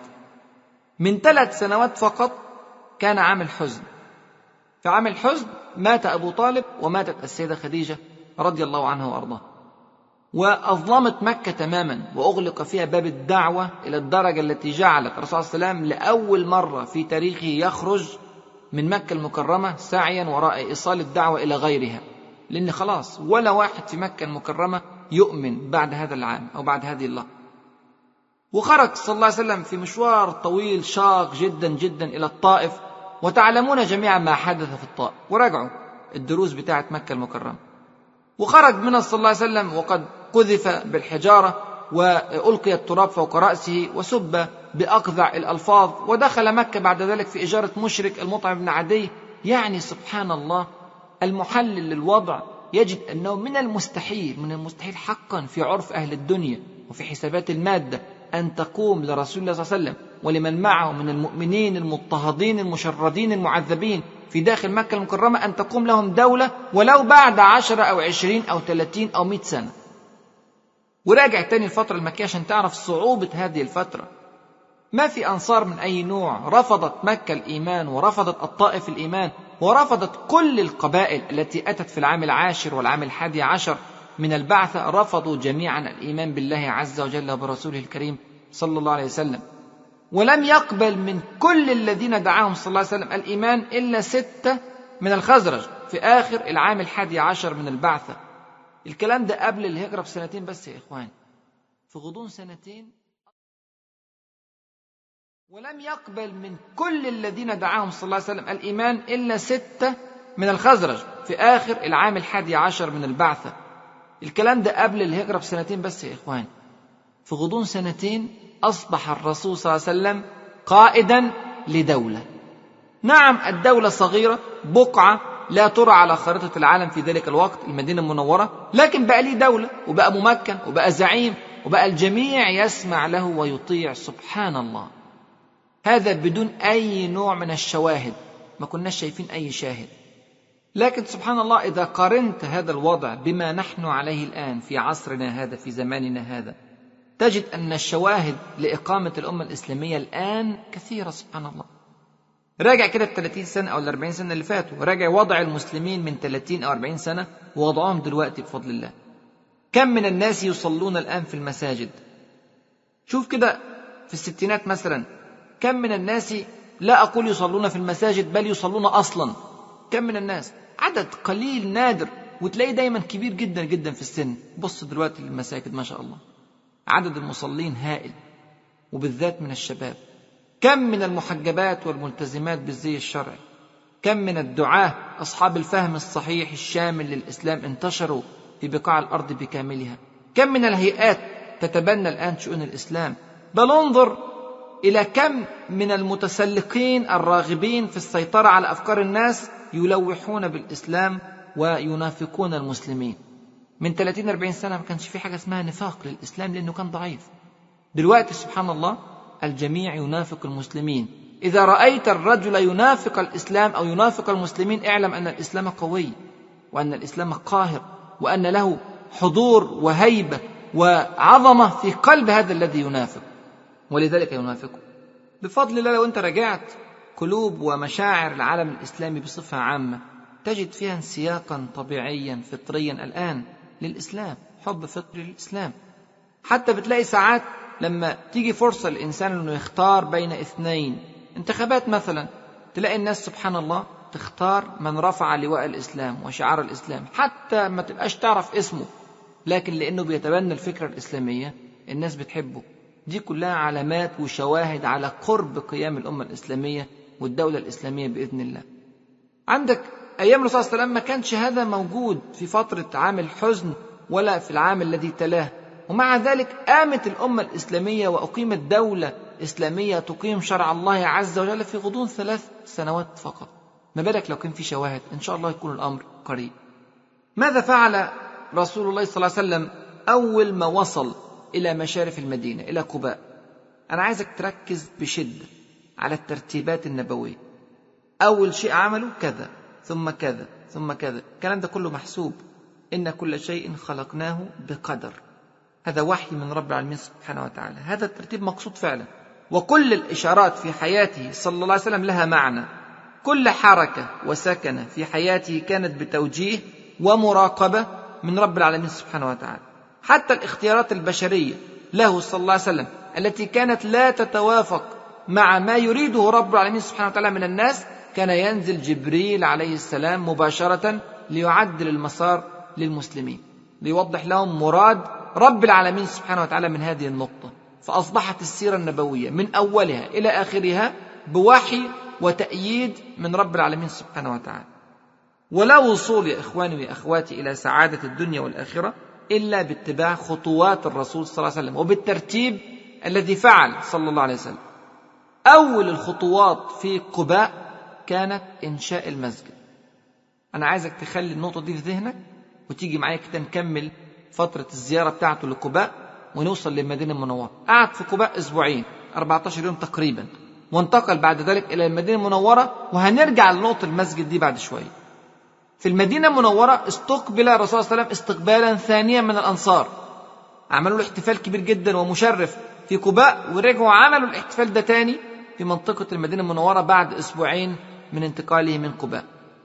من ثلاث سنوات فقط كان عام الحزن. في عام الحزن مات أبو طالب وماتت السيدة خديجة رضي الله عنها وأرضاها، وأظلمت مكة تماما وأغلق فيها باب الدعوة إلى الدرجة التي جعلت الرسول صلى الله عليه وسلم لأول مرة في تاريخه يخرج من مكة المكرمة ساعيا وراء إيصال الدعوة إلى غيرها، لأن خلاص ولا واحد في مكة المكرمة يؤمن بعد هذا العام أو بعد هذه اللحظة. وخرج صلى الله عليه وسلم في مشوار طويل شاق جدا جدا إلى الطائف، وتعلمون جميعا ما حدث في الطائف، وراجعوا الدروس بتاعة مكة المكرمة. وخرج منها صلى الله عليه وسلم وقد قذف بالحجارة وألقي التراب فوق رأسه وسب بأقذع الألفاظ، ودخل مكة بعد ذلك في إجارة مشرك المطعم بن عدي. يعني سبحان الله، المحلل للوضع يجد أنه من المستحيل من المستحيل حقا في عرف أهل الدنيا وفي حسابات المادة أن تقوم لرسول الله صلى الله عليه وسلم ولمن معه من المؤمنين المضطهدين المشردين المعذبين في داخل مكة المكرمة أن تقوم لهم دولة ولو بعد عشرة أو عشرين أو ثلاثين أو مئة سنة. وراجع تاني الفترة المكية عشان تعرف صعوبة هذه الفترة. ما في أنصار من أي نوع، رفضت مكة الإيمان ورفضت الطائف الإيمان ورفضت كل القبائل التي أتت في العام العاشر والعام الحادي عشر من البعثة، رفضوا جميعا الإيمان بالله عز وجل وبرسوله الكريم صلى الله عليه وسلم. ولم يقبل من كل الذين دعاهم صلى الله عليه وسلم الإيمان إلا ستة من الخزرج، في آخر العام الحادي عشر من البعثة. الكلام ده قبل الهجرة بسنتين بس يا إخوان، في غضون سنتين. ولم يقبل من كل الذين دعاهم صلى الله عليه وسلم الإيمان إلا ستة من الخزرج في آخر العام الحادي عشر من البعثة. الكلام ده قبل الهجرة بسنتين بس يا إخوان، في غضون سنتين أصبح الرسول صلى الله عليه وسلم قائدا لدولة. نعم الدولة صغيرة، بقعة لا ترى على خريطة العالم في ذلك الوقت، المدينة المنورة، لكن بقى ليه دولة وبقى ممكن وبقى زعيم وبقى الجميع يسمع له ويطيع. سبحان الله، هذا بدون أي نوع من الشواهد، ما كناش شايفين أي شاهد. لكن سبحان الله، إذا قارنت هذا الوضع بما نحن عليه الآن في عصرنا هذا، في زماننا هذا، تجد أن الشواهد لإقامة الأمة الإسلامية الآن كثيرة. سبحان الله، راجع كده الثلاثين سنة أو الأربعين سنة اللي فاتوا، راجع وضع المسلمين من ثلاثين أو أربعين سنة ووضعهم دلوقتي بفضل الله. كم من الناس يصلون الآن في المساجد؟ شوف كده في الستينات مثلا، كم من الناس، لا أقول يصلون في المساجد بل يصلون أصلا، كم من الناس؟ عدد قليل نادر، وتلاقيه دايما كبير جدا جدا في السن. بص دلوقتي للمساجد ما شاء الله، عدد المصلين هائل، وبالذات من الشباب. كم من المحجبات والملتزمات بالزي الشرعي، كم من الدعاة أصحاب الفهم الصحيح الشامل للإسلام انتشروا في بقاع الأرض بكاملها. كم من الهيئات تتبنى الآن شؤون الإسلام. بل انظر إلى كم من المتسلقين الراغبين في السيطرة على أفكار الناس يلوحون بالإسلام وينافقون المسلمين. من ثلاثين أربعين سنة ما كانش في حاجة اسمها نفاق للإسلام لأنه كان ضعيف. دلوقتي سبحان الله الجميع ينافق المسلمين. إذا رأيت الرجل ينافق الإسلام أو ينافق المسلمين، اعلم أن الإسلام قوي، وأن الإسلام قاهر، وأن له حضور وهيبة وعظمة في قلب هذا الذي ينافق، ولذلك ينافقه. بفضل الله لو أنت رجعت قلوب ومشاعر العالم الإسلامي بصفة عامة، تجد فيها انسياقا طبيعيا فطريا الآن للإسلام، حب فطري للإسلام. حتى بتلاقي ساعات لما تيجي فرصة للإنسان أنه يختار بين اثنين، انتخابات مثلا، تلاقي الناس سبحان الله تختار من رفع لواء الإسلام وشعار الإسلام، حتى ما تبقاش تعرف اسمه، لكن لأنه بيتبنى الفكرة الإسلامية الناس بتحبه. دي كلها علامات وشواهد على قرب قيام الأمة الإسلامية والدولة الإسلامية بإذن الله. عندك أيام الرسول صلى الله عليه وسلم ما كانش هذا موجود في فترة عام الحزن ولا في العام الذي تلاه، ومع ذلك قامت الأمة الإسلامية وأقيمت دولة إسلامية تقيم شرع الله عز وجل في غضون ثلاث سنوات فقط. ما بالك لو كان في شواهد؟ إن شاء الله يكون الأمر قريب. ماذا فعل رسول الله صلى الله عليه وسلم أول ما وصل إلى مشارف المدينة، إلى قباء؟ أنا عايزك تركز بشدة على الترتيبات النبوية. أول شيء عمله كذا ثم كذا ثم كذا، الكلام ده كله محسوب. إن كل شيء خلقناه بقدر، هذا وحي من رب العالمين سبحانه وتعالى. هذا الترتيب مقصود فعلا، وكل الإشارات في حياته صلى الله عليه وسلم لها معنى. كل حركة وسكنة في حياته كانت بتوجيه ومراقبة من رب العالمين سبحانه وتعالى. حتى الاختيارات البشرية له صلى الله عليه وسلم التي كانت لا تتوافق مع ما يريده رب العالمين سبحانه وتعالى من الناس، كان ينزل جبريل عليه السلام مباشرة ليعدل المسار للمسلمين، ليوضح لهم مراد رب العالمين سبحانه وتعالى من هذه النقطة. فأصبحت السيرة النبوية من أولها إلى آخرها بوحي وتأييد من رب العالمين سبحانه وتعالى. ولا وصول يا إخواني وأخواتي إلى سعادة الدنيا والآخرة إلا باتباع خطوات الرسول صلى الله عليه وسلم وبالترتيب الذي فعل صلى الله عليه وسلم. أول الخطوات في قباء كانت إنشاء المسجد. أنا عايزك تخلي النقطة دي في ذهنك وتيجي معايا كده نكمل فترة الزيارة بتاعته لقباء ونوصل للمدينة المنورة. قعد في قباء أسبوعين، أربعة عشر يوم تقريبا، وانتقل بعد ذلك إلى المدينة المنورة، وهنرجع لنقطة المسجد دي بعد شوية. في المدينة المنورة استقبل الرسول صلى الله عليه وسلم استقبالا ثانيا من الأنصار، عملوا له احتفال كبير جدا ومشرف في قباء، ورجعوا عملوا الاحتفال ده تاني في منطقة المدينة المنورة بعد أسبوعين من انتقاله من قباء.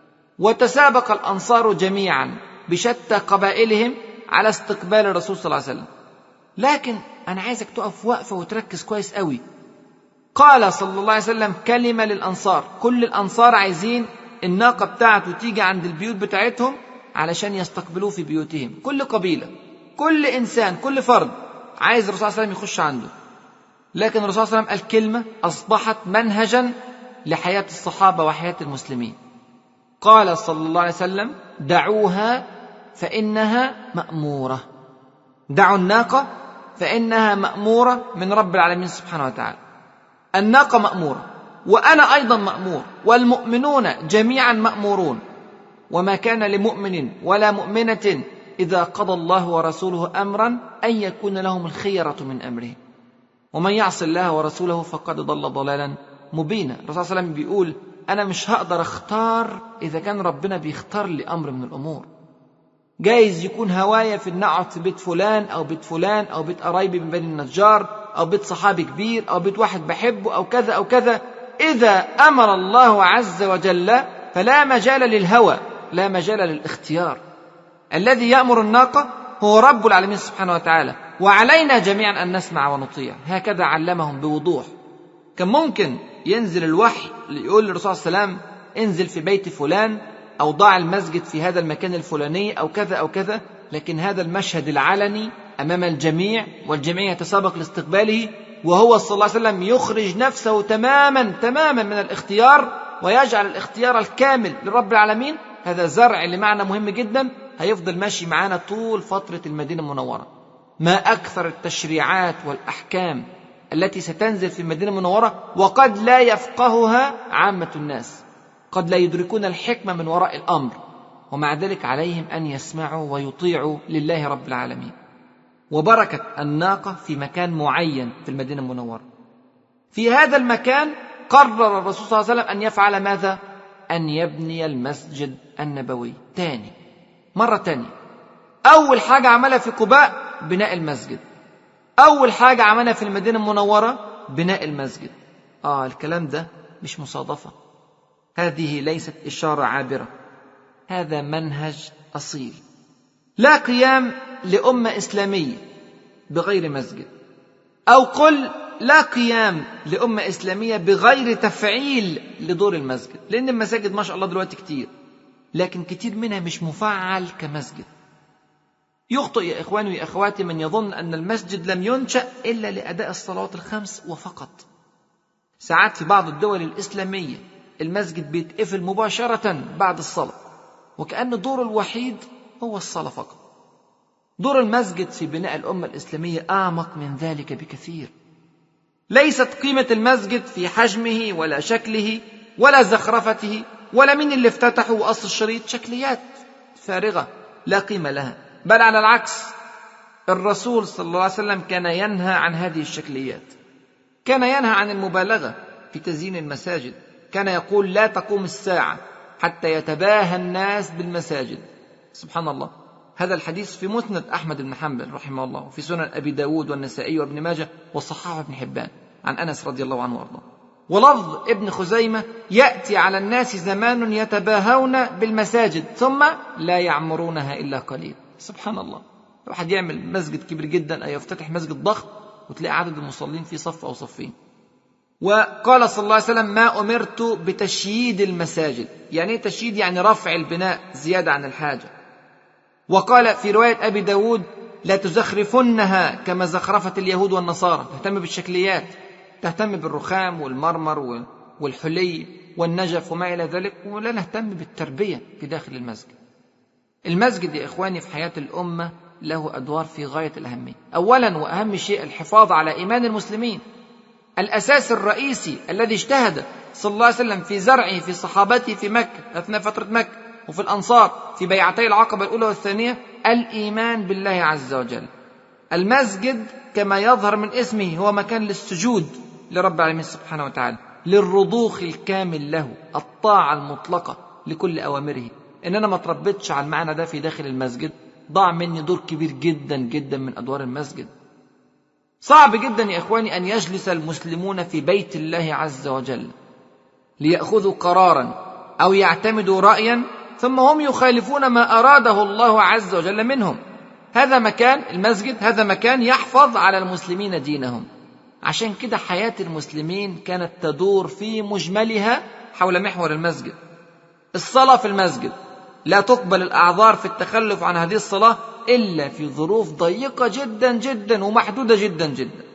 وتسابق الأنصار جميعا بشتى قبائلهم على استقبال الرسول صلى الله عليه وسلم. لكن أنا عايزك تقف وقفة وتركز كويس قوي. قال صلى الله عليه وسلم كلمة للأنصار، كل الأنصار عايزين الناقة بتاعته تيجي عند البيوت بتاعتهم علشان يستقبلوه في بيوتهم. كل قبيلة، كل إنسان، كل فرد عايز الرسول صلى الله عليه وسلم يخش عنده. لكن الرسول صلى الله عليه وسلم الكلمة أصبحت منهجا لحياة الصحابة وحياة المسلمين. قال صلى الله عليه وسلم: دعوها فإنها مأمورة. دعوا الناقة فإنها مأمورة من رب العالمين سبحانه وتعالى. الناقة مأمورة، وأنا أيضا مأمور، والمؤمنون جميعا مأمورون. وما كان لمؤمن ولا مؤمنة إذا قضى الله ورسوله أمرا أن يكون لهم الخيرة من أمره، ومن يعص الله ورسوله فقد ضل ضلالا مبينا. الرسول صلى الله عليه وسلم بيقول: أنا مش هقدر أختار إذا كان ربنا بيختار لي أمر من الأمور. جايز يكون هوايا في النقعد في بيت فلان أو بيت فلان أو بيت قرايبي من بني النجار أو بيت صحابي كبير أو بيت واحد بحبه أو كذا أو كذا. إذا أمر الله عز وجل فلا مجال للهوى، لا مجال للاختيار. الذي يأمر الناقة هو رب العالمين سبحانه وتعالى، وعلينا جميعا أن نسمع ونطيع. هكذا علمهم بوضوح. كان ممكن ينزل الوحي يقول للرسول صلى الله عليه وسلم: انزل في بيت فلان أو ضع المسجد في هذا المكان الفلاني أو كذا أو كذا، لكن هذا المشهد العلني أمام الجميع والجميع يتسابق لاستقباله، وهو صلى الله عليه وسلم يخرج نفسه تماما تماما من الاختيار ويجعل الاختيار الكامل لرب العالمين. هذا زرع لمعنى مهم جدا هيفضل ماشي معانا طول فترة المدينة المنورة. ما أكثر التشريعات والأحكام التي ستنزل في المدينة المنورة وقد لا يفقهها عامة الناس، قد لا يدركون الحكمة من وراء الأمر، ومع ذلك عليهم أن يسمعوا ويطيعوا لله رب العالمين. وبركة الناقة في مكان معين في المدينة المنورة. في هذا المكان قرر الرسول صلى الله عليه وسلم أن يفعل ماذا؟ أن يبني المسجد النبوي تاني، مرة تانية. أول حاجة عملها في قباء بناء المسجد، أول حاجة عملها في المدينة المنورة بناء المسجد. آه الكلام ده مش مصادفة، هذه ليست إشارة عابرة، هذا منهج أصيل. لا قيام لأمة إسلامية بغير مسجد، أو قل لا قيام لأمة إسلامية بغير تفعيل لدور المسجد، لأن المساجد ما شاء الله دلوقتي كتير، لكن كتير منها مش مفعل كمسجد. يخطئ يا إخواني وأخواتي من يظن أن المسجد لم ينشأ إلا لأداء الصلوات الخمس وفقط. ساعات في بعض الدول الإسلامية المسجد بيتقفل مباشرة بعد الصلاة، وكأن دوره الوحيد هو الصلاة فقط. دور المسجد في بناء الأمة الإسلامية أعمق من ذلك بكثير. ليست قيمة المسجد في حجمه ولا شكله ولا زخرفته ولا من اللي افتتحه وأصل الشريط، شكليات فارغة لا قيمة لها، بل على العكس. الرسول صلى الله عليه وسلم كان ينهى عن هذه الشكليات، كان ينهى عن المبالغة في تزيين المساجد. كان يقول: لا تقوم الساعة حتى يتباهى الناس بالمساجد. سبحان الله. هذا الحديث في مسند أحمد بن حنبل رحمه الله، وفي سنن أبي داود والنسائي وابن ماجه وصححه ابن حبان عن أنس رضي الله عنه وارضاه. ولفظ ابن خزيمة: يأتي على الناس زمان يتباهون بالمساجد ثم لا يعمرونها إلا قليل. سبحان الله. واحد يعمل مسجد كبير جدا أو يفتتح مسجد ضخم وتلاقي عدد المصلين فيه صف أو صفين. وقال صلى الله عليه وسلم: ما أمرت بتشييد المساجد. يعني ايه تشييد؟ يعني رفع البناء زيادة عن الحاجة. وقال في رواية أبي داود: لا تزخرفنها كما زخرفت اليهود والنصارى. تهتم بالشكليات، تهتم بالرخام والمرمر والحلي والنجف وما إلى ذلك، ولا نهتم بالتربية في داخل المسجد. المسجد يا إخواني في حياة الأمة له أدوار في غاية الأهمية. أولا وأهم شيء الحفاظ على إيمان المسلمين، الأساس الرئيسي الذي اجتهد صلى الله عليه وسلم في زرعه في صحابته في مكة أثناء فترة مكة وفي الأنصار في بيعتي العقبة الأولى والثانية، الإيمان بالله عز وجل. المسجد كما يظهر من اسمه هو مكان للسجود لرب العالمين سبحانه وتعالى، للرضوخ الكامل له، الطاعة المطلقة لكل أوامره. إن أنا ما تربيتش على المعنى ده في داخل المسجد ضاع مني دور كبير جدا جدا من أدوار المسجد. صعب جدا يا إخواني أن يجلس المسلمون في بيت الله عز وجل ليأخذوا قرارا أو يعتمدوا رأيا ثم هم يخالفون ما أراده الله عز وجل منهم. هذا مكان المسجد، هذا مكان يحفظ على المسلمين دينهم. عشان كده حياة المسلمين كانت تدور في مجملها حول محور المسجد. الصلاة في المسجد لا تقبل الأعذار في التخلف عن هذه الصلاة إلا في ظروف ضيقة جدا جدا ومحدودة جدا جدا.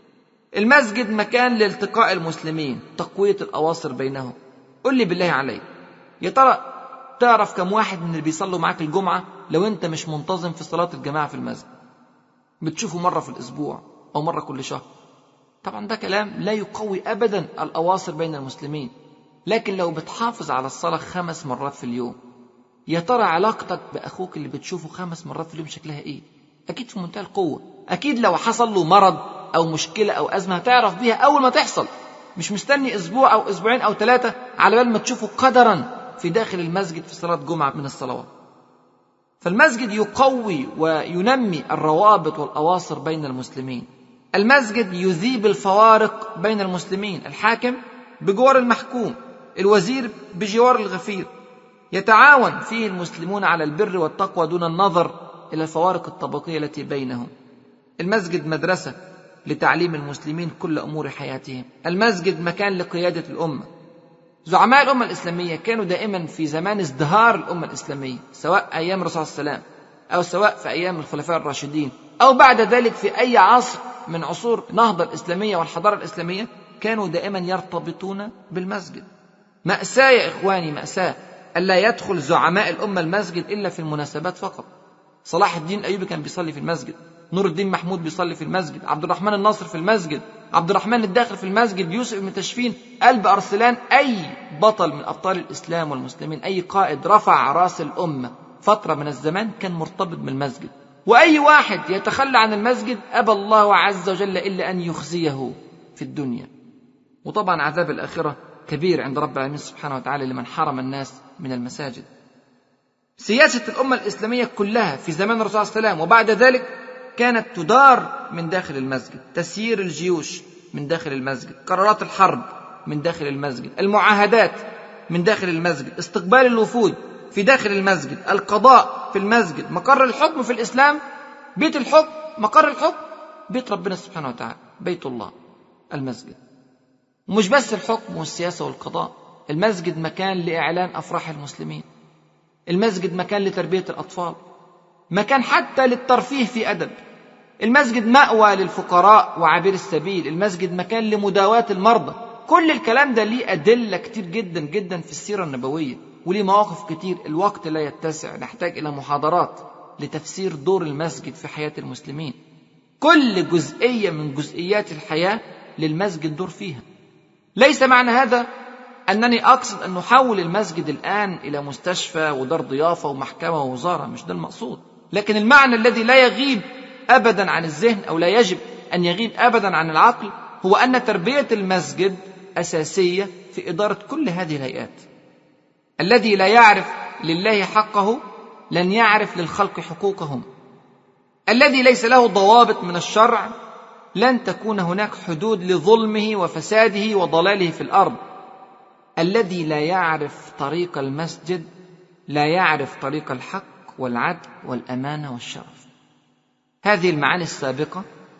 المسجد مكان لالتقاء المسلمين، تقوية الأواصر بينهم. قل لي بالله عليك، يا ترى تعرف كم واحد من اللي بيصلوا معاك الجمعة لو أنت مش منتظم في صلاة الجماعة في المسجد؟ بتشوفه مرة في الأسبوع أو مرة كل شهر. طبعا ده كلام لا يقوي أبدا الأواصر بين المسلمين. لكن لو بتحافظ على الصلاة خمس مرات في اليوم، يا ترى علاقتك بأخوك اللي بتشوفه خمس مرات في اليوم شكلها إيه؟ أكيد في منتهى القوة. أكيد لو حصل له مرض أو مشكلة أو أزمة هتعرف بيها أول ما تحصل، مش مستني أسبوع أو أسبوعين أو ثلاثة على بال ما تشوفه قدرا في داخل المسجد في صلاة جمعة من الصلوات. فالمسجد يقوي وينمي الروابط والأواصر بين المسلمين. المسجد يذيب الفوارق بين المسلمين، الحاكم بجوار المحكوم، الوزير بجوار الغفير. يتعاون فيه المسلمون على البر والتقوى دون النظر إلى الفوارق الطبقية التي بينهم. المسجد مدرسة لتعليم المسلمين كل أمور حياتهم. المسجد مكان لقيادة الأمة. زعماء الأمة الإسلامية كانوا دائما في زمان ازدهار الأمة الإسلامية، سواء أيام الرسول صلى الله عليه وسلم أو سواء في أيام الخلفاء الراشدين أو بعد ذلك في أي عصر من عصور النهضة الإسلامية والحضارة الإسلامية، كانوا دائما يرتبطون بالمسجد. مأساة يا إخواني، مأساة ألا يدخل زعماء الأمة المسجد إلا في المناسبات فقط. صلاح الدين الأيوبي كان بيصلي في المسجد، نور الدين محمود بيصلي في المسجد، عبد الرحمن الناصر في المسجد، عبد الرحمن الداخل في المسجد، يوسف بن تشفين، قلب أرسلان. أي بطل من أبطال الإسلام والمسلمين، أي قائد رفع رأس الأمة فترة من الزمان كان مرتبط بالمسجد. وأي واحد يتخلى عن المسجد أبى الله عز وجل إلا أن يخزيه في الدنيا. وطبعا عذاب الآخرة كبير عند رب العالمين سبحانه وتعالى لمن حرم الناس من المساجد. سياسة الأمة الإسلامية كلها في زمان الرسول صلى الله عليه وسلم وبعد ذلك كانت تدار من داخل المسجد. تسيير الجيوش من داخل المسجد، قرارات الحرب من داخل المسجد، المعاهدات من داخل المسجد، استقبال الوفود في داخل المسجد، القضاء في المسجد، مقر الحكم في الإسلام، بيت الحكم، مقر الحكم بيت ربنا سبحانه وتعالى، بيت الله المسجد. ومش بس الحكم والسياسة والقضاء، المسجد مكان لإعلان أفراح المسلمين، المسجد مكان لتربية الأطفال، مكان حتى للترفيه في أدب. المسجد مأوى للفقراء وعابر السبيل، المسجد مكان لمداواة المرضى. كل الكلام ده ليه أدلة كتير جدا جدا في السيرة النبوية، وليه مواقف كتير. الوقت لا يتسع، نحتاج إلى محاضرات لتفسير دور المسجد في حياة المسلمين. كل جزئية من جزئيات الحياة للمسجد دور فيها. ليس معنى هذا أنني أقصد أن نحول المسجد الآن إلى مستشفى ودار ضيافة ومحكمة ووزارة، مش ده المقصود. لكن المعنى الذي لا يغيب أبدا عن الذهن أو لا يجب أن يغيب أبدا عن العقل هو أن تربية المسجد أساسية في إدارة كل هذه الهيئات. الذي لا يعرف لله حقه لن يعرف للخلق حقوقهم. الذي ليس له ضوابط من الشرع لن تكون هناك حدود لظلمه وفساده وضلاله في الأرض. الذي لا يعرف طريق المسجد لا يعرف طريق الحق والعدل والأمانة والشرف. هذه المعاني السابقة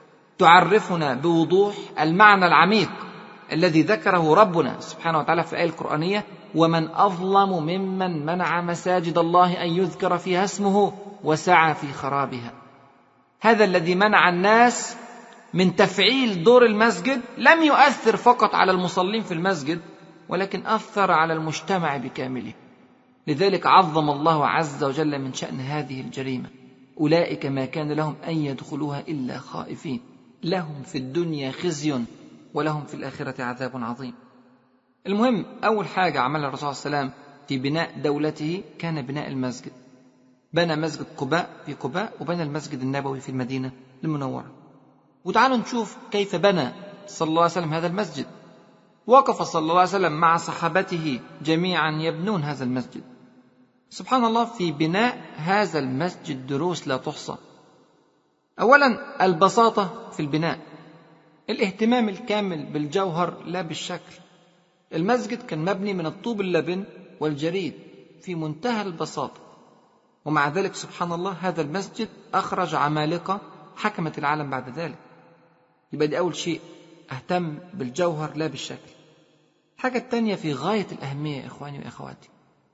تعرفنا بوضوح المعنى العميق الذي ذكره ربنا سبحانه وتعالى في الآية القرآنية: ومن أظلم ممن منع مساجد الله أن يذكر فيها اسمه وسعى في خرابها. هذا الذي منع الناس من تفعيل دور المسجد لم يؤثر فقط على المصلين في المسجد، ولكن أثر على المجتمع بكامله. لذلك عظم الله عز وجل من شأن هذه الجريمة: أولئك ما كان لهم أن يدخلوها إلا خائفين، لهم في الدنيا خزي ولهم في الآخرة عذاب عظيم. المهم، أول حاجة عملها الرسول صلى الله عليه وسلم في بناء دولته كان بناء المسجد. بنى مسجد قباء في قباء، وبنى المسجد النبوي في المدينة المنورة. وتعالوا نشوف كيف بنى صلى الله عليه وسلم هذا المسجد. وقف صلى الله عليه وسلم مع صحابته جميعا يبنون هذا المسجد. سبحان الله، في بناء هذا المسجد دروس لا تحصى. أولا البساطة في البناء، الاهتمام الكامل بالجوهر لا بالشكل. المسجد كان مبني من الطوب اللبن والجريد في منتهى البساطة، ومع ذلك سبحان الله هذا المسجد أخرج عمالقة حكمت العالم بعد ذلك. يبقى دي أول شيء، أهتم بالجوهر لا بالشكل. الحاجة الثانية في غاية الأهمية يا إخواني وإخواتي،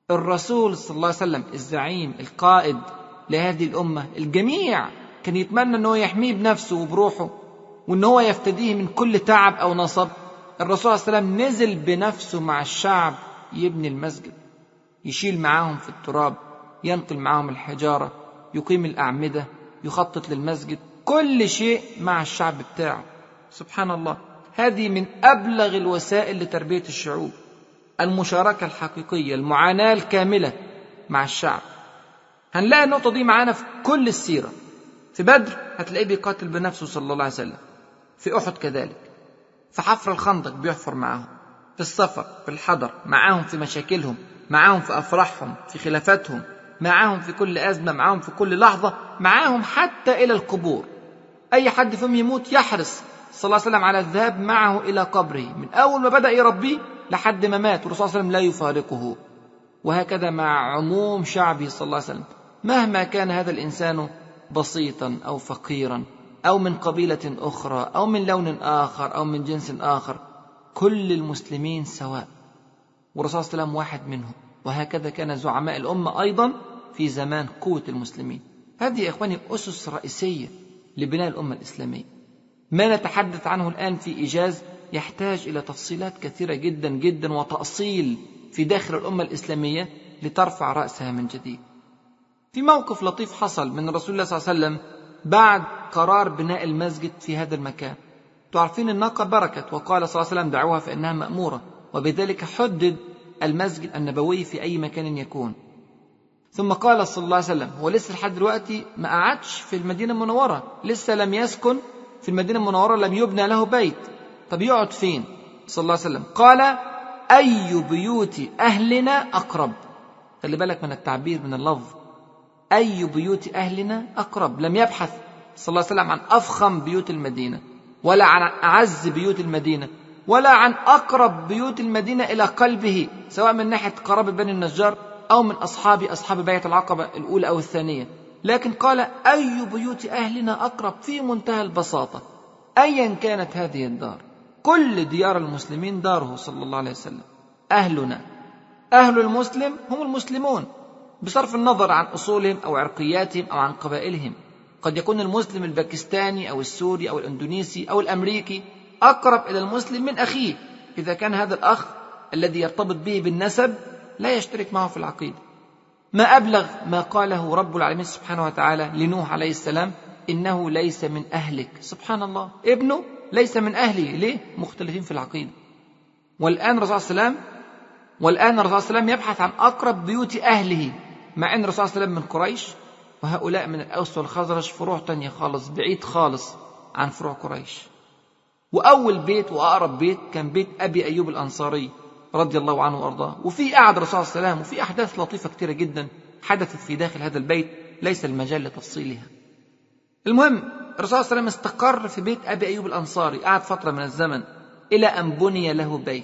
الرسول صلى الله عليه وسلم الزعيم القائد لهذه الأمة، الجميع كان يتمنى أنه يحميه بنفسه وبروحه وأنه يفتديه من كل تعب أو نصب. الرسول صلى الله عليه وسلم نزل بنفسه مع الشعب يبني المسجد، يشيل معاهم في التراب، ينقل معاهم الحجارة، يقيم الأعمدة، يخطط للمسجد، كل شيء مع الشعب بتاعه. سبحان الله، هذه من أبلغ الوسائل لتربية الشعوب، المشاركة الحقيقية، المعاناة الكاملة مع الشعب. هنلاقي النقطة دي معانا في كل السيرة. في بدر هتلاقيه بيقاتل بنفسه صلى الله عليه وسلم، في أحد كذلك، في حفر الخندق بيحفر معهم، في السفر، في الحضر معاهم، في مشاكلهم معاهم، في أفراحهم، في خلافاتهم معاهم، في كل أزمة معاهم، في كل لحظة معاهم، حتى إلى القبور. أي حد فيهم يموت يحرص صلى الله عليه وسلم على الذهاب معه إلى قبره، من أول ما بدأ يربيه لحد ما مات والرسول صلى الله عليه وسلم لا يفارقه. وهكذا مع عموم شعبه صلى الله عليه وسلم، مهما كان هذا الإنسان بسيطا أو فقيرا أو من قبيلة أخرى أو من لون آخر أو من جنس آخر، كل المسلمين سواء، والرسول صلى الله عليه وسلم واحد منهم. وهكذا كان زعماء الأمة أيضا في زمان قوة المسلمين. هذه يا إخواني أسس رئيسية لبناء الأمة الإسلامية. ما نتحدث عنه الآن في إيجاز يحتاج إلى تفصيلات كثيرة جدا جدا وتأصيل في داخل الأمة الإسلامية لترفع رأسها من جديد. في موقف لطيف حصل من رسول الله صلى الله عليه وسلم بعد قرار بناء المسجد في هذا المكان. تعرفين الناقة بركت، وقال صلى الله عليه وسلم دعوها فإنها مأمورة، وبذلك حدد المسجد النبوي في أي مكان يكون. ثم قال صلى الله عليه وسلم، هو لسه لحد دلوقتي ما قعدش في المدينة المنورة، لسه لم يسكن في المدينة المنورة، لم يبنى له بيت. طب يقعد فين صلى الله عليه وسلم؟ قال أي بيوت أهلنا أقرب. خلي بالك من التعبير، من اللفظ، أي بيوت أهلنا أقرب. لم يبحث صلى الله عليه وسلم عن أفخم بيوت المدينة، ولا عن أعز بيوت المدينة، ولا عن أقرب بيوت المدينة إلى قلبه، سواء من ناحية قرابة بني النجار أو من أصحاب أصحاب بيعة العقبة الأولى أو الثانية، لكن قال أي بيوت أهلنا أقرب، في منتهى البساطة. أيا كانت هذه الدار، كل ديار المسلمين داره صلى الله عليه وسلم، أهلنا. أهل المسلم هم المسلمون بصرف النظر عن أصولهم أو عرقياتهم أو عن قبائلهم. قد يكون المسلم الباكستاني أو السوري أو الإندونيسي أو الأمريكي أقرب إلى المسلم من أخيه، إذا كان هذا الأخ الذي يرتبط به بالنسب لا يشترك معه في العقيدة. ما أبلغ ما قاله رب العالمين سبحانه وتعالى لنوح عليه السلام، إنه ليس من أهلك. سبحان الله، ابنه ليس من أهله. ليه؟ مختلفين في العقيدة. والآن الرسول صلى الله عليه وسلم والآن الرسول صلى الله عليه وسلم يبحث عن أقرب بيوت أهله، مع أن الرسول صلى الله عليه وسلم من قريش، وهؤلاء من الأوس والخزرج، فروع تانية خالص، بعيد خالص عن فروع قريش. وأول بيت وأقرب بيت كان بيت أبي أيوب الأنصاري رضي الله عنه وأرضاه. وفي قعد الرسول صلى الله عليه وسلم، وفي أحداث لطيفة كتيرة جدا حدثت في داخل هذا البيت ليس المجال لتفصيلها. المهم الرسول صلى الله عليه وسلم استقر في بيت أبي أيوب الأنصاري، قعد فترة من الزمن إلى أن بني له بيت.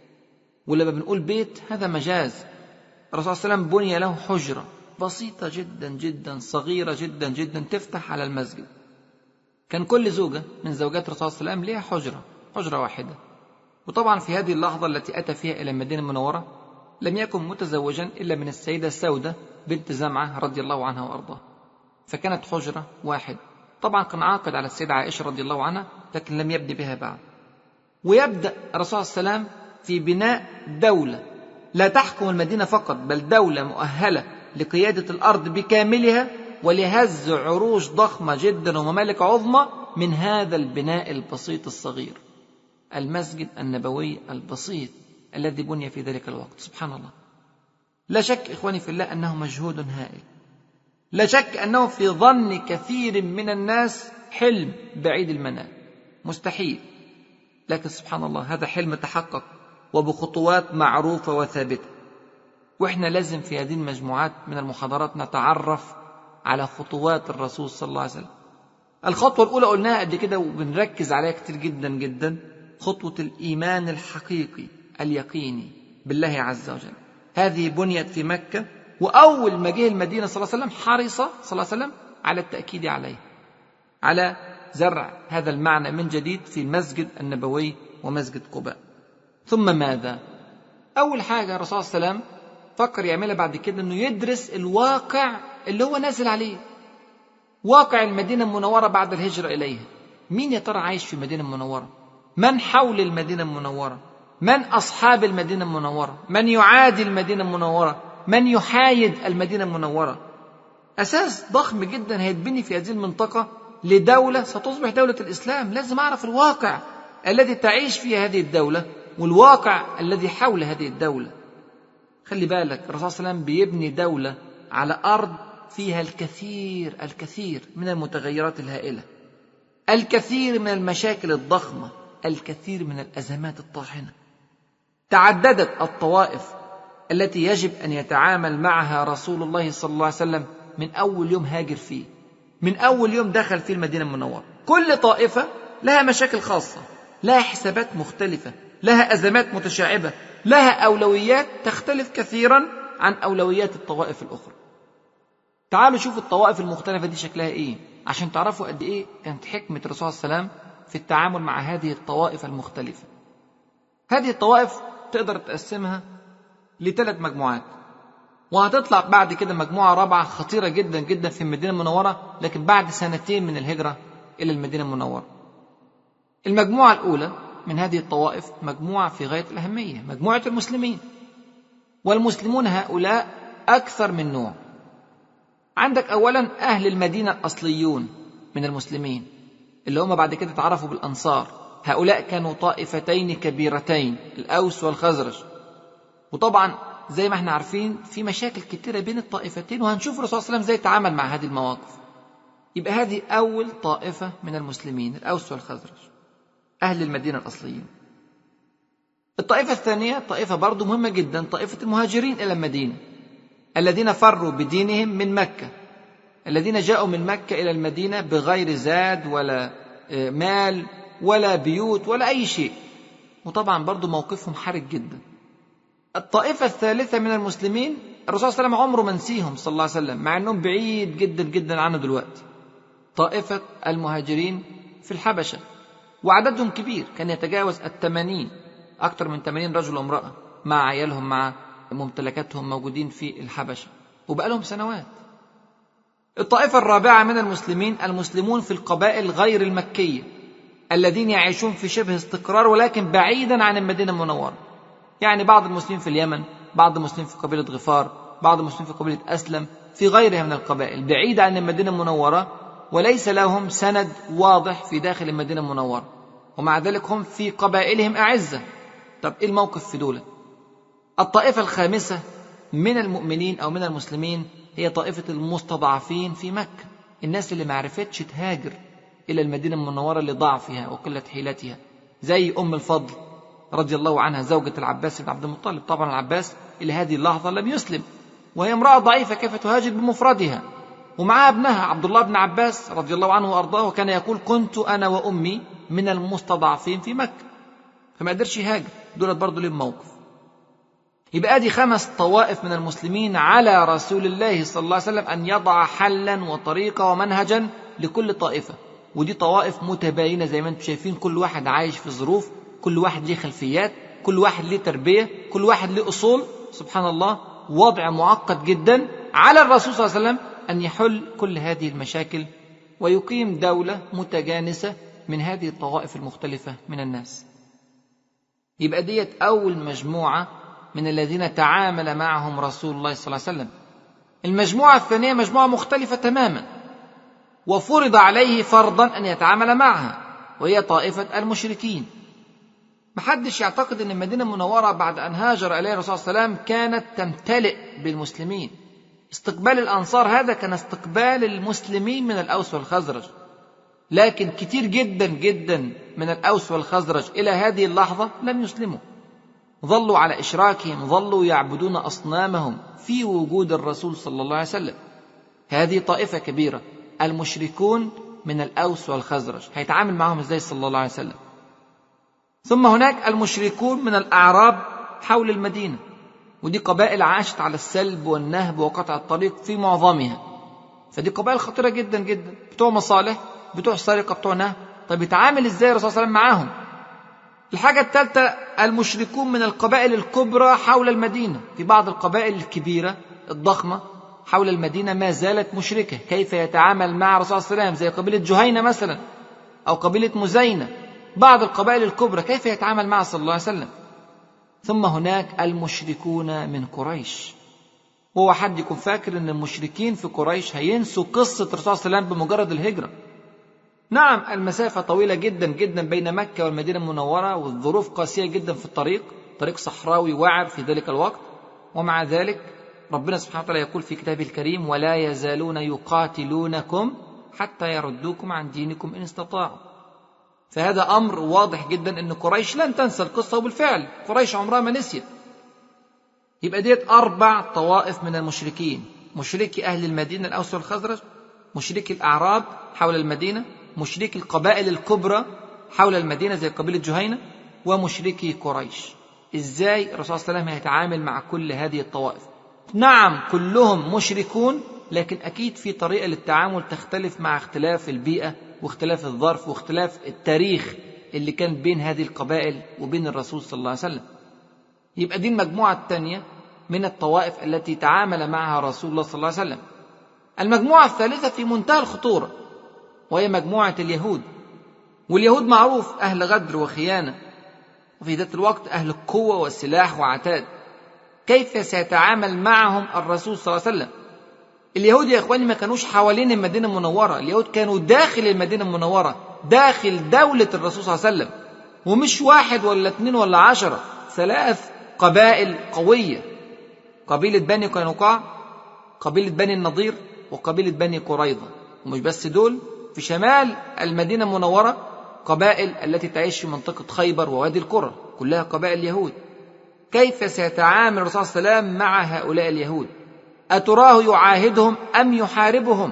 ولما بنقول بيت هذا مجاز. الرسول صلى الله عليه وسلم بني له حجرة بسيطة جدا جدا، صغيرة جدا جدا، تفتح على المسجد. كان كل زوجة من زوجات الرسول صلى الله عليه وسلم لها حجرة حجرة واحدة. وطبعا في هذه اللحظة التي أتى فيها إلى المدينة المنورة لم يكن متزوجا إلا من السيدة سودة بنت زمعة رضي الله عنها وأرضاها، فكانت حجرة واحد. طبعا كان عاقد على السيدة عائشة رضي الله عنها، لكن لم يبني بها بعد. ويبدأ الرسول صلى الله عليه وسلم في بناء دولة لا تحكم المدينة فقط، بل دولة مؤهلة لقيادة الأرض بكاملها ولهز عروش ضخمة جدا وممالك عظمى من هذا البناء البسيط الصغير، المسجد النبوي البسيط الذي بني في ذلك الوقت. سبحان الله. لا شك إخواني في الله أنه مجهود هائل، لا شك أنه في ظن كثير من الناس حلم بعيد المنال، مستحيل، لكن سبحان الله هذا حلم تحقق وبخطوات معروفة وثابتة. وإحنا لازم في هذه المجموعات من المحاضرات نتعرف على خطوات الرسول صلى الله عليه وسلم. الخطوة الأولى قلناها قد كده وبنركز عليها كتير جدا جدا، خطوة الإيمان الحقيقي اليقيني بالله عز وجل. هذه بنيت في مكة، وأول ما جه المدينة صلى الله عليه وسلم حرص صلى الله عليه وسلم على التأكيد عليه، على زرع هذا المعنى من جديد في المسجد النبوي ومسجد قباء. ثم ماذا؟ أول حاجة الرسول صلى الله عليه وسلم فكر يعملها بعد كده أنه يدرس الواقع اللي هو نازل عليه، واقع المدينة المنورة بعد الهجرة إليها. مين يا ترى عايش في المدينة المنورة؟ من حول المدينة المنورة؟ من أصحاب المدينة المنورة؟ من يعادي المدينة المنورة؟ من يحايد المدينة المنورة؟ أساس ضخم جدا هيتبني في هذه المنطقة لدولة ستصبح دولة الإسلام. لازم أعرف الواقع الذي تعيش فيه هذه الدولة والواقع الذي حول هذه الدولة. خلي بالك الرسول صلى الله عليه وسلم بيبني دولة على أرض فيها الكثير الكثير من المتغيرات الهائلة، الكثير من المشاكل الضخمة، الكثير من الأزمات الطاحنة. تعددت الطوائف التي يجب أن يتعامل معها رسول الله صلى الله عليه وسلم من أول يوم هاجر فيه، من أول يوم دخل في المدينة المنورة. كل طائفة لها مشاكل خاصة، لها حسابات مختلفة، لها أزمات متشعبة، لها أولويات تختلف كثيرا عن أولويات الطوائف الأخرى. تعالوا شوفوا الطوائف المختلفة دي شكلها إيه عشان تعرفوا قد إيه كانت حكمة الرسول صلى الله عليه وسلم في التعامل مع هذه الطوائف المختلفة. هذه الطوائف تقدر تقسمها لثلاث مجموعات، وهتطلع بعد كده مجموعة رابعة خطيرة جدا جدا في المدينة المنورة، لكن بعد سنتين من الهجرة إلى المدينة المنورة. المجموعة الأولى من هذه الطوائف مجموعة في غاية الأهمية، مجموعة المسلمين. والمسلمون هؤلاء أكثر من نوع. عندك أولا أهل المدينة الأصليون من المسلمين اللي هم بعد كده تعرفوا بالأنصار. هؤلاء كانوا طائفتين كبيرتين، الأوس والخزرج. وطبعا زي ما احنا عارفين في مشاكل كتيرة بين الطائفتين، وهنشوف الرسول صلى الله عليه وسلم زي تعامل مع هذه المواقف. يبقى هذه أول طائفة من المسلمين، الأوس والخزرج، أهل المدينة الأصليين. الطائفة الثانية طائفة برضو مهمة جدا، طائفة المهاجرين إلى المدينة، الذين فروا بدينهم من مكة، الذين جاءوا من مكة إلى المدينة بغير زاد ولا مال ولا بيوت ولا أي شيء، وطبعا برضو موقفهم حرج جدا. الطائفة الثالثة من المسلمين الرسول صلى الله عليه وسلم عمره ما نسيهم صلى الله عليه وسلم، مع أنهم بعيد جدا جدا عنه دلوقتي. طائفة المهاجرين في الحبشة، وعددهم كبير، كان يتجاوز الثمانين، أكثر من ثمانين رجل وامرأة مع عيالهم مع ممتلكاتهم موجودين في الحبشة وبقالهم سنوات. الطائفة الرابعة من المسلمين المسلمون في القبائل غير المكية، الذين يعيشون في شبه استقرار ولكن بعيدا عن المدينة المنورة. يعني بعض المسلمين في اليمن، بعض المسلمين في قبيلة غفار، بعض المسلمين في قبيلة أسلم، في غيرها من القبائل بعيدة عن المدينة المنورة، وليس لهم سند واضح في داخل المدينة المنورة، ومع ذلك هم في قبائلهم أعزة. طب إيه الموقف في دولة؟ الطائفة الخامسة من المؤمنين أو من المسلمين هي طائفة المستضعفين في مكة، الناس اللي معرفتش تهاجر إلى المدينة المنورة لضعفها وقلة حيلتها، زي أم الفضل رضي الله عنها زوجة العباس بن عبد المطلب. طبعا العباس إلى هذه اللحظة لم يسلم، وهي امرأة ضعيفة كيف تهاجر بمفردها، ومعها ابنها عبد الله بن عباس رضي الله عنه وأرضاه، وكان يقول كنت أنا وأمي من المستضعفين في مكة، فما قدرش يهاجر. دولت برضو لهم موقف. يبقى دي خمس طوائف من المسلمين على رسول الله صلى الله عليه وسلم أن يضع حلا وطريقة ومنهجا لكل طائفة. ودي طوائف متباينة زي ما انتم شايفين، كل واحد عايش في ظروف، كل واحد له خلفيات، كل واحد له تربية، كل واحد له أصول. سبحان الله، وضع معقد جدا على الرسول صلى الله عليه وسلم أن يحل كل هذه المشاكل ويقيم دولة متجانسة من هذه الطوائف المختلفة من الناس. يبقى ديت أول مجموعة من الذين تعامل معهم رسول الله صلى الله عليه وسلم. المجموعة الثانية مجموعة مختلفة تماما، وفرض عليه فرضا أن يتعامل معها، وهي طائفة المشركين. محدش يعتقد أن المدينة المنورة بعد أن هاجر إليها الرسول صلى الله عليه وسلم كانت تمتلئ بالمسلمين. استقبال الأنصار هذا كان استقبال المسلمين من الأوس والخزرج، لكن كتير جدا جدا من الأوس والخزرج إلى هذه اللحظة لم يسلموا، ظلوا على إشراكهم، ظلوا يعبدون أصنامهم في وجود الرسول صلى الله عليه وسلم. هذه طائفة كبيرة، المشركون من الأوس والخزرج، هيتعامل معهم إزاي صلى الله عليه وسلم؟ ثم هناك المشركون من الأعراب حول المدينة، ودي قبائل عاشت على السلب والنهب وقطع الطريق في معظمها، فدي قبائل خطيرة جدا جدا، بتوع مصالح، بتوع سرقة، بتوع نهب. طيب يتعامل إزاي الرسول صلى الله عليه وسلم معاهم؟ الحاجة الثالثة المشركون من القبائل الكبرى حول المدينة. في بعض القبائل الكبيرة الضخمة حول المدينة ما زالت مشركة، كيف يتعامل مع الرسول صلى الله عليه وسلم؟ زي قبيلة جهينة مثلا أو قبيلة مزينة، بعض القبائل الكبرى كيف يتعامل معها صلى الله عليه وسلم؟ ثم هناك المشركون من قريش. هو حد يكون فاكر أن المشركين في قريش هينسوا قصة الرسول صلى الله عليه وسلم بمجرد الهجرة؟ نعم، المسافة طويلة جدا جدا بين مكة والمدينة المنورة، والظروف قاسية جدا في الطريق، طريق صحراوي وعر في ذلك الوقت، ومع ذلك ربنا سبحانه وتعالى يقول في كتابه الكريم: ولا يزالون يقاتلونكم حتى يردوكم عن دينكم إن استطاعوا. فهذا أمر واضح جدا أن قريش لن تنسى القصة، وبالفعل قريش عمرها ما نسيت. يبقى ديت أربع طوائف من المشركين: مشركي أهل المدينة الأوس والخزرج، مشركي الأعراب حول المدينة، مشركي القبائل الكبرى حول المدينة زي قبيلة جهينة، ومشركي قريش. إزاي الرسول صلى الله عليه وسلم هيتعامل مع كل هذه الطوائف؟ نعم كلهم مشركون، لكن أكيد في طريقة للتعامل تختلف مع اختلاف البيئة واختلاف الظرف واختلاف التاريخ اللي كان بين هذه القبائل وبين الرسول صلى الله عليه وسلم. يبقى دي المجموعة الثانية من الطوائف التي تعامل معها رسول الله صلى الله عليه وسلم. المجموعة الثالثة في منتهى الخطورة، وهي مجموعة اليهود. واليهود معروف أهل غدر وخيانة، وفي ذات الوقت أهل قوة وسلاح وعتاد. كيف سيتعامل معهم الرسول صلى الله عليه وسلم؟ اليهود يا إخواني ما كانوش حوالين المدينة المنورة، اليهود كانوا داخل المدينة المنورة، داخل دولة الرسول صلى الله عليه وسلم، ومش واحد ولا اثنين ولا عشرة، ثلاث قبائل قوية: قبيلة بني قينقاع، قبيلة بني النضير، وقبيلة بني قريظة. ومش بس دول، في شمال المدينة المنورة قبائل التي تعيش في منطقة خيبر ووادي القرى، كلها قبائل يهود. كيف سيتعامل الرسول صلى الله عليه وسلم مع هؤلاء اليهود؟ أتراه يعاهدهم أم يحاربهم؟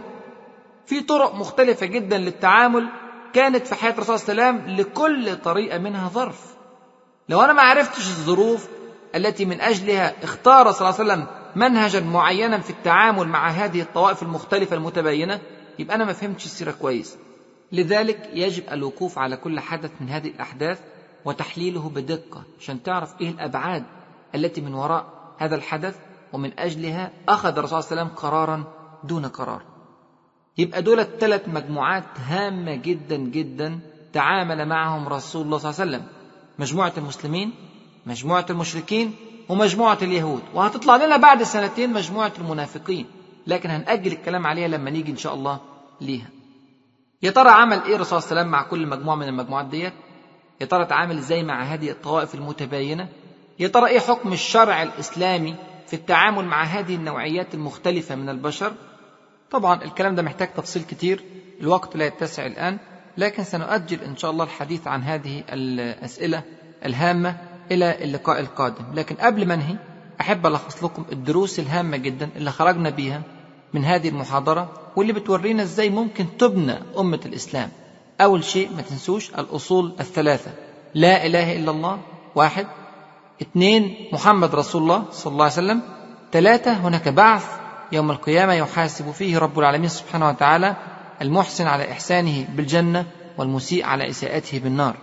في طرق مختلفة جدا للتعامل كانت في حياة الرسول صلى الله عليه وسلم، لكل طريقة منها ظرف. لو أنا ما عرفتش الظروف التي من أجلها اختار صلى الله عليه وسلم منهجا معينا في التعامل مع هذه الطوائف المختلفة المتباينة، يبقى أنا ما فهمتش السيرة كويس. لذلك يجب الوقوف على كل حدث من هذه الأحداث وتحليله بدقة عشان تعرف إيه الأبعاد التي من وراء هذا الحدث، ومن أجلها أخذ الرسول صلى الله عليه وسلم قرارا دون قرار. يبقى دول الثلاث مجموعات هامة جدا جدا تعامل معهم رسول الله صلى الله عليه وسلم: مجموعة المسلمين، مجموعة المشركين، ومجموعة اليهود. وهتطلع لنا بعد سنتين مجموعة المنافقين، لكن هنأجل الكلام عليها لما نيجي إن شاء الله ليها. يا ترى عمل إيه الرسول صلى الله عليه وسلم مع كل مجموعة من المجموعات ديت؟ يا ترى تعامل إزاي مع هذه الطوائف المتباينة؟ يا ترى إيه حكم الشرع الإسلامي في التعامل مع هذه النوعيات المختلفة من البشر؟ طبعا الكلام ده محتاج تفصيل كتير، الوقت لا يتسع الآن، لكن سنؤجل إن شاء الله الحديث عن هذه الأسئلة الهامة إلى اللقاء القادم. لكن قبل ما انهي أحب ألخص لكم الدروس الهامة جدا اللي خرجنا بيها من هذه المحاضرة، واللي بتورينا إزاي ممكن تبنى أمة الإسلام. أول شيء ما تنسوش الأصول الثلاثة: لا إله إلا الله واحد، اثنين محمد رسول الله صلى الله عليه وسلم، ثلاثة هناك بعث يوم القيامة يحاسب فيه رب العالمين سبحانه وتعالى المحسن على إحسانه بالجنة والمسيء على إساءته بالنار.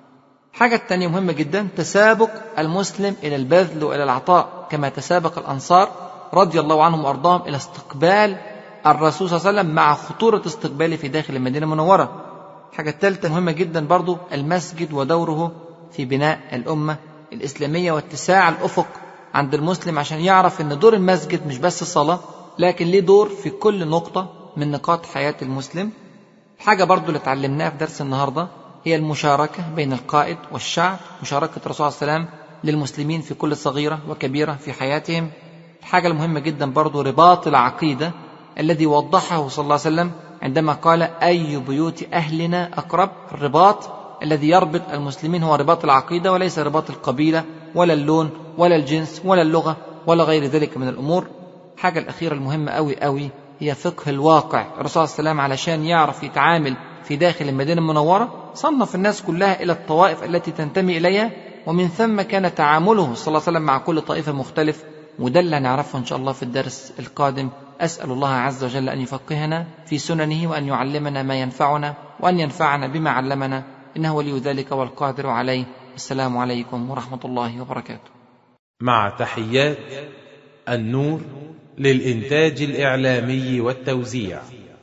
حاجة الثانية مهمة جدا: تسابق المسلم إلى البذل وإلى العطاء، كما تسابق الأنصار رضي الله عنهم وأرضاهم إلى استقبال الرسول صلى الله عليه وسلم مع خطورة استقباله في داخل المدينة المنورة. الحاجة الثالثة مهمة جدا برضو: المسجد ودوره في بناء الأمة الإسلامية واتساع الأفق عند المسلم، عشان يعرف أن دور المسجد مش بس صلاة، لكن ليه دور في كل نقطة من نقاط حياة المسلم. الحاجة برضو اللي تعلمناها في درس النهاردة هي المشاركة بين القائد والشعب، مشاركة الرسول صلى الله عليه وسلم للمسلمين في كل صغيرة وكبيرة في حياتهم. الحاجة المهمة جدا برضو رباط العقيدة الذي وضحه صلى الله عليه وسلم عندما قال: أي بيوت أهلنا أقرب. الرباط الذي يربط المسلمين هو رباط العقيدة، وليس رباط القبيلة ولا اللون ولا الجنس ولا اللغة ولا غير ذلك من الأمور. الحاجة الأخيرة المهمة أوي أوي هي فقه الواقع. الرسول صلى الله عليه وسلم علشان يعرف يتعامل في داخل المدينة المنورة صنف الناس كلها إلى الطوائف التي تنتمي إليها، ومن ثم كان تعامله صلى الله عليه وسلم مع كل طائفة مختلف، وده اللي هنعرفه إن شاء الله في الدرس القادم. أسأل الله عز وجل أن يفقهنا في سننه، وأن يعلمنا ما ينفعنا، وأن ينفعنا بما علمنا، إنه ولي ذلك والقادر عليه. السلام عليكم ورحمة الله وبركاته.
مع تحيات النور للإنتاج الإعلامي والتوزيع.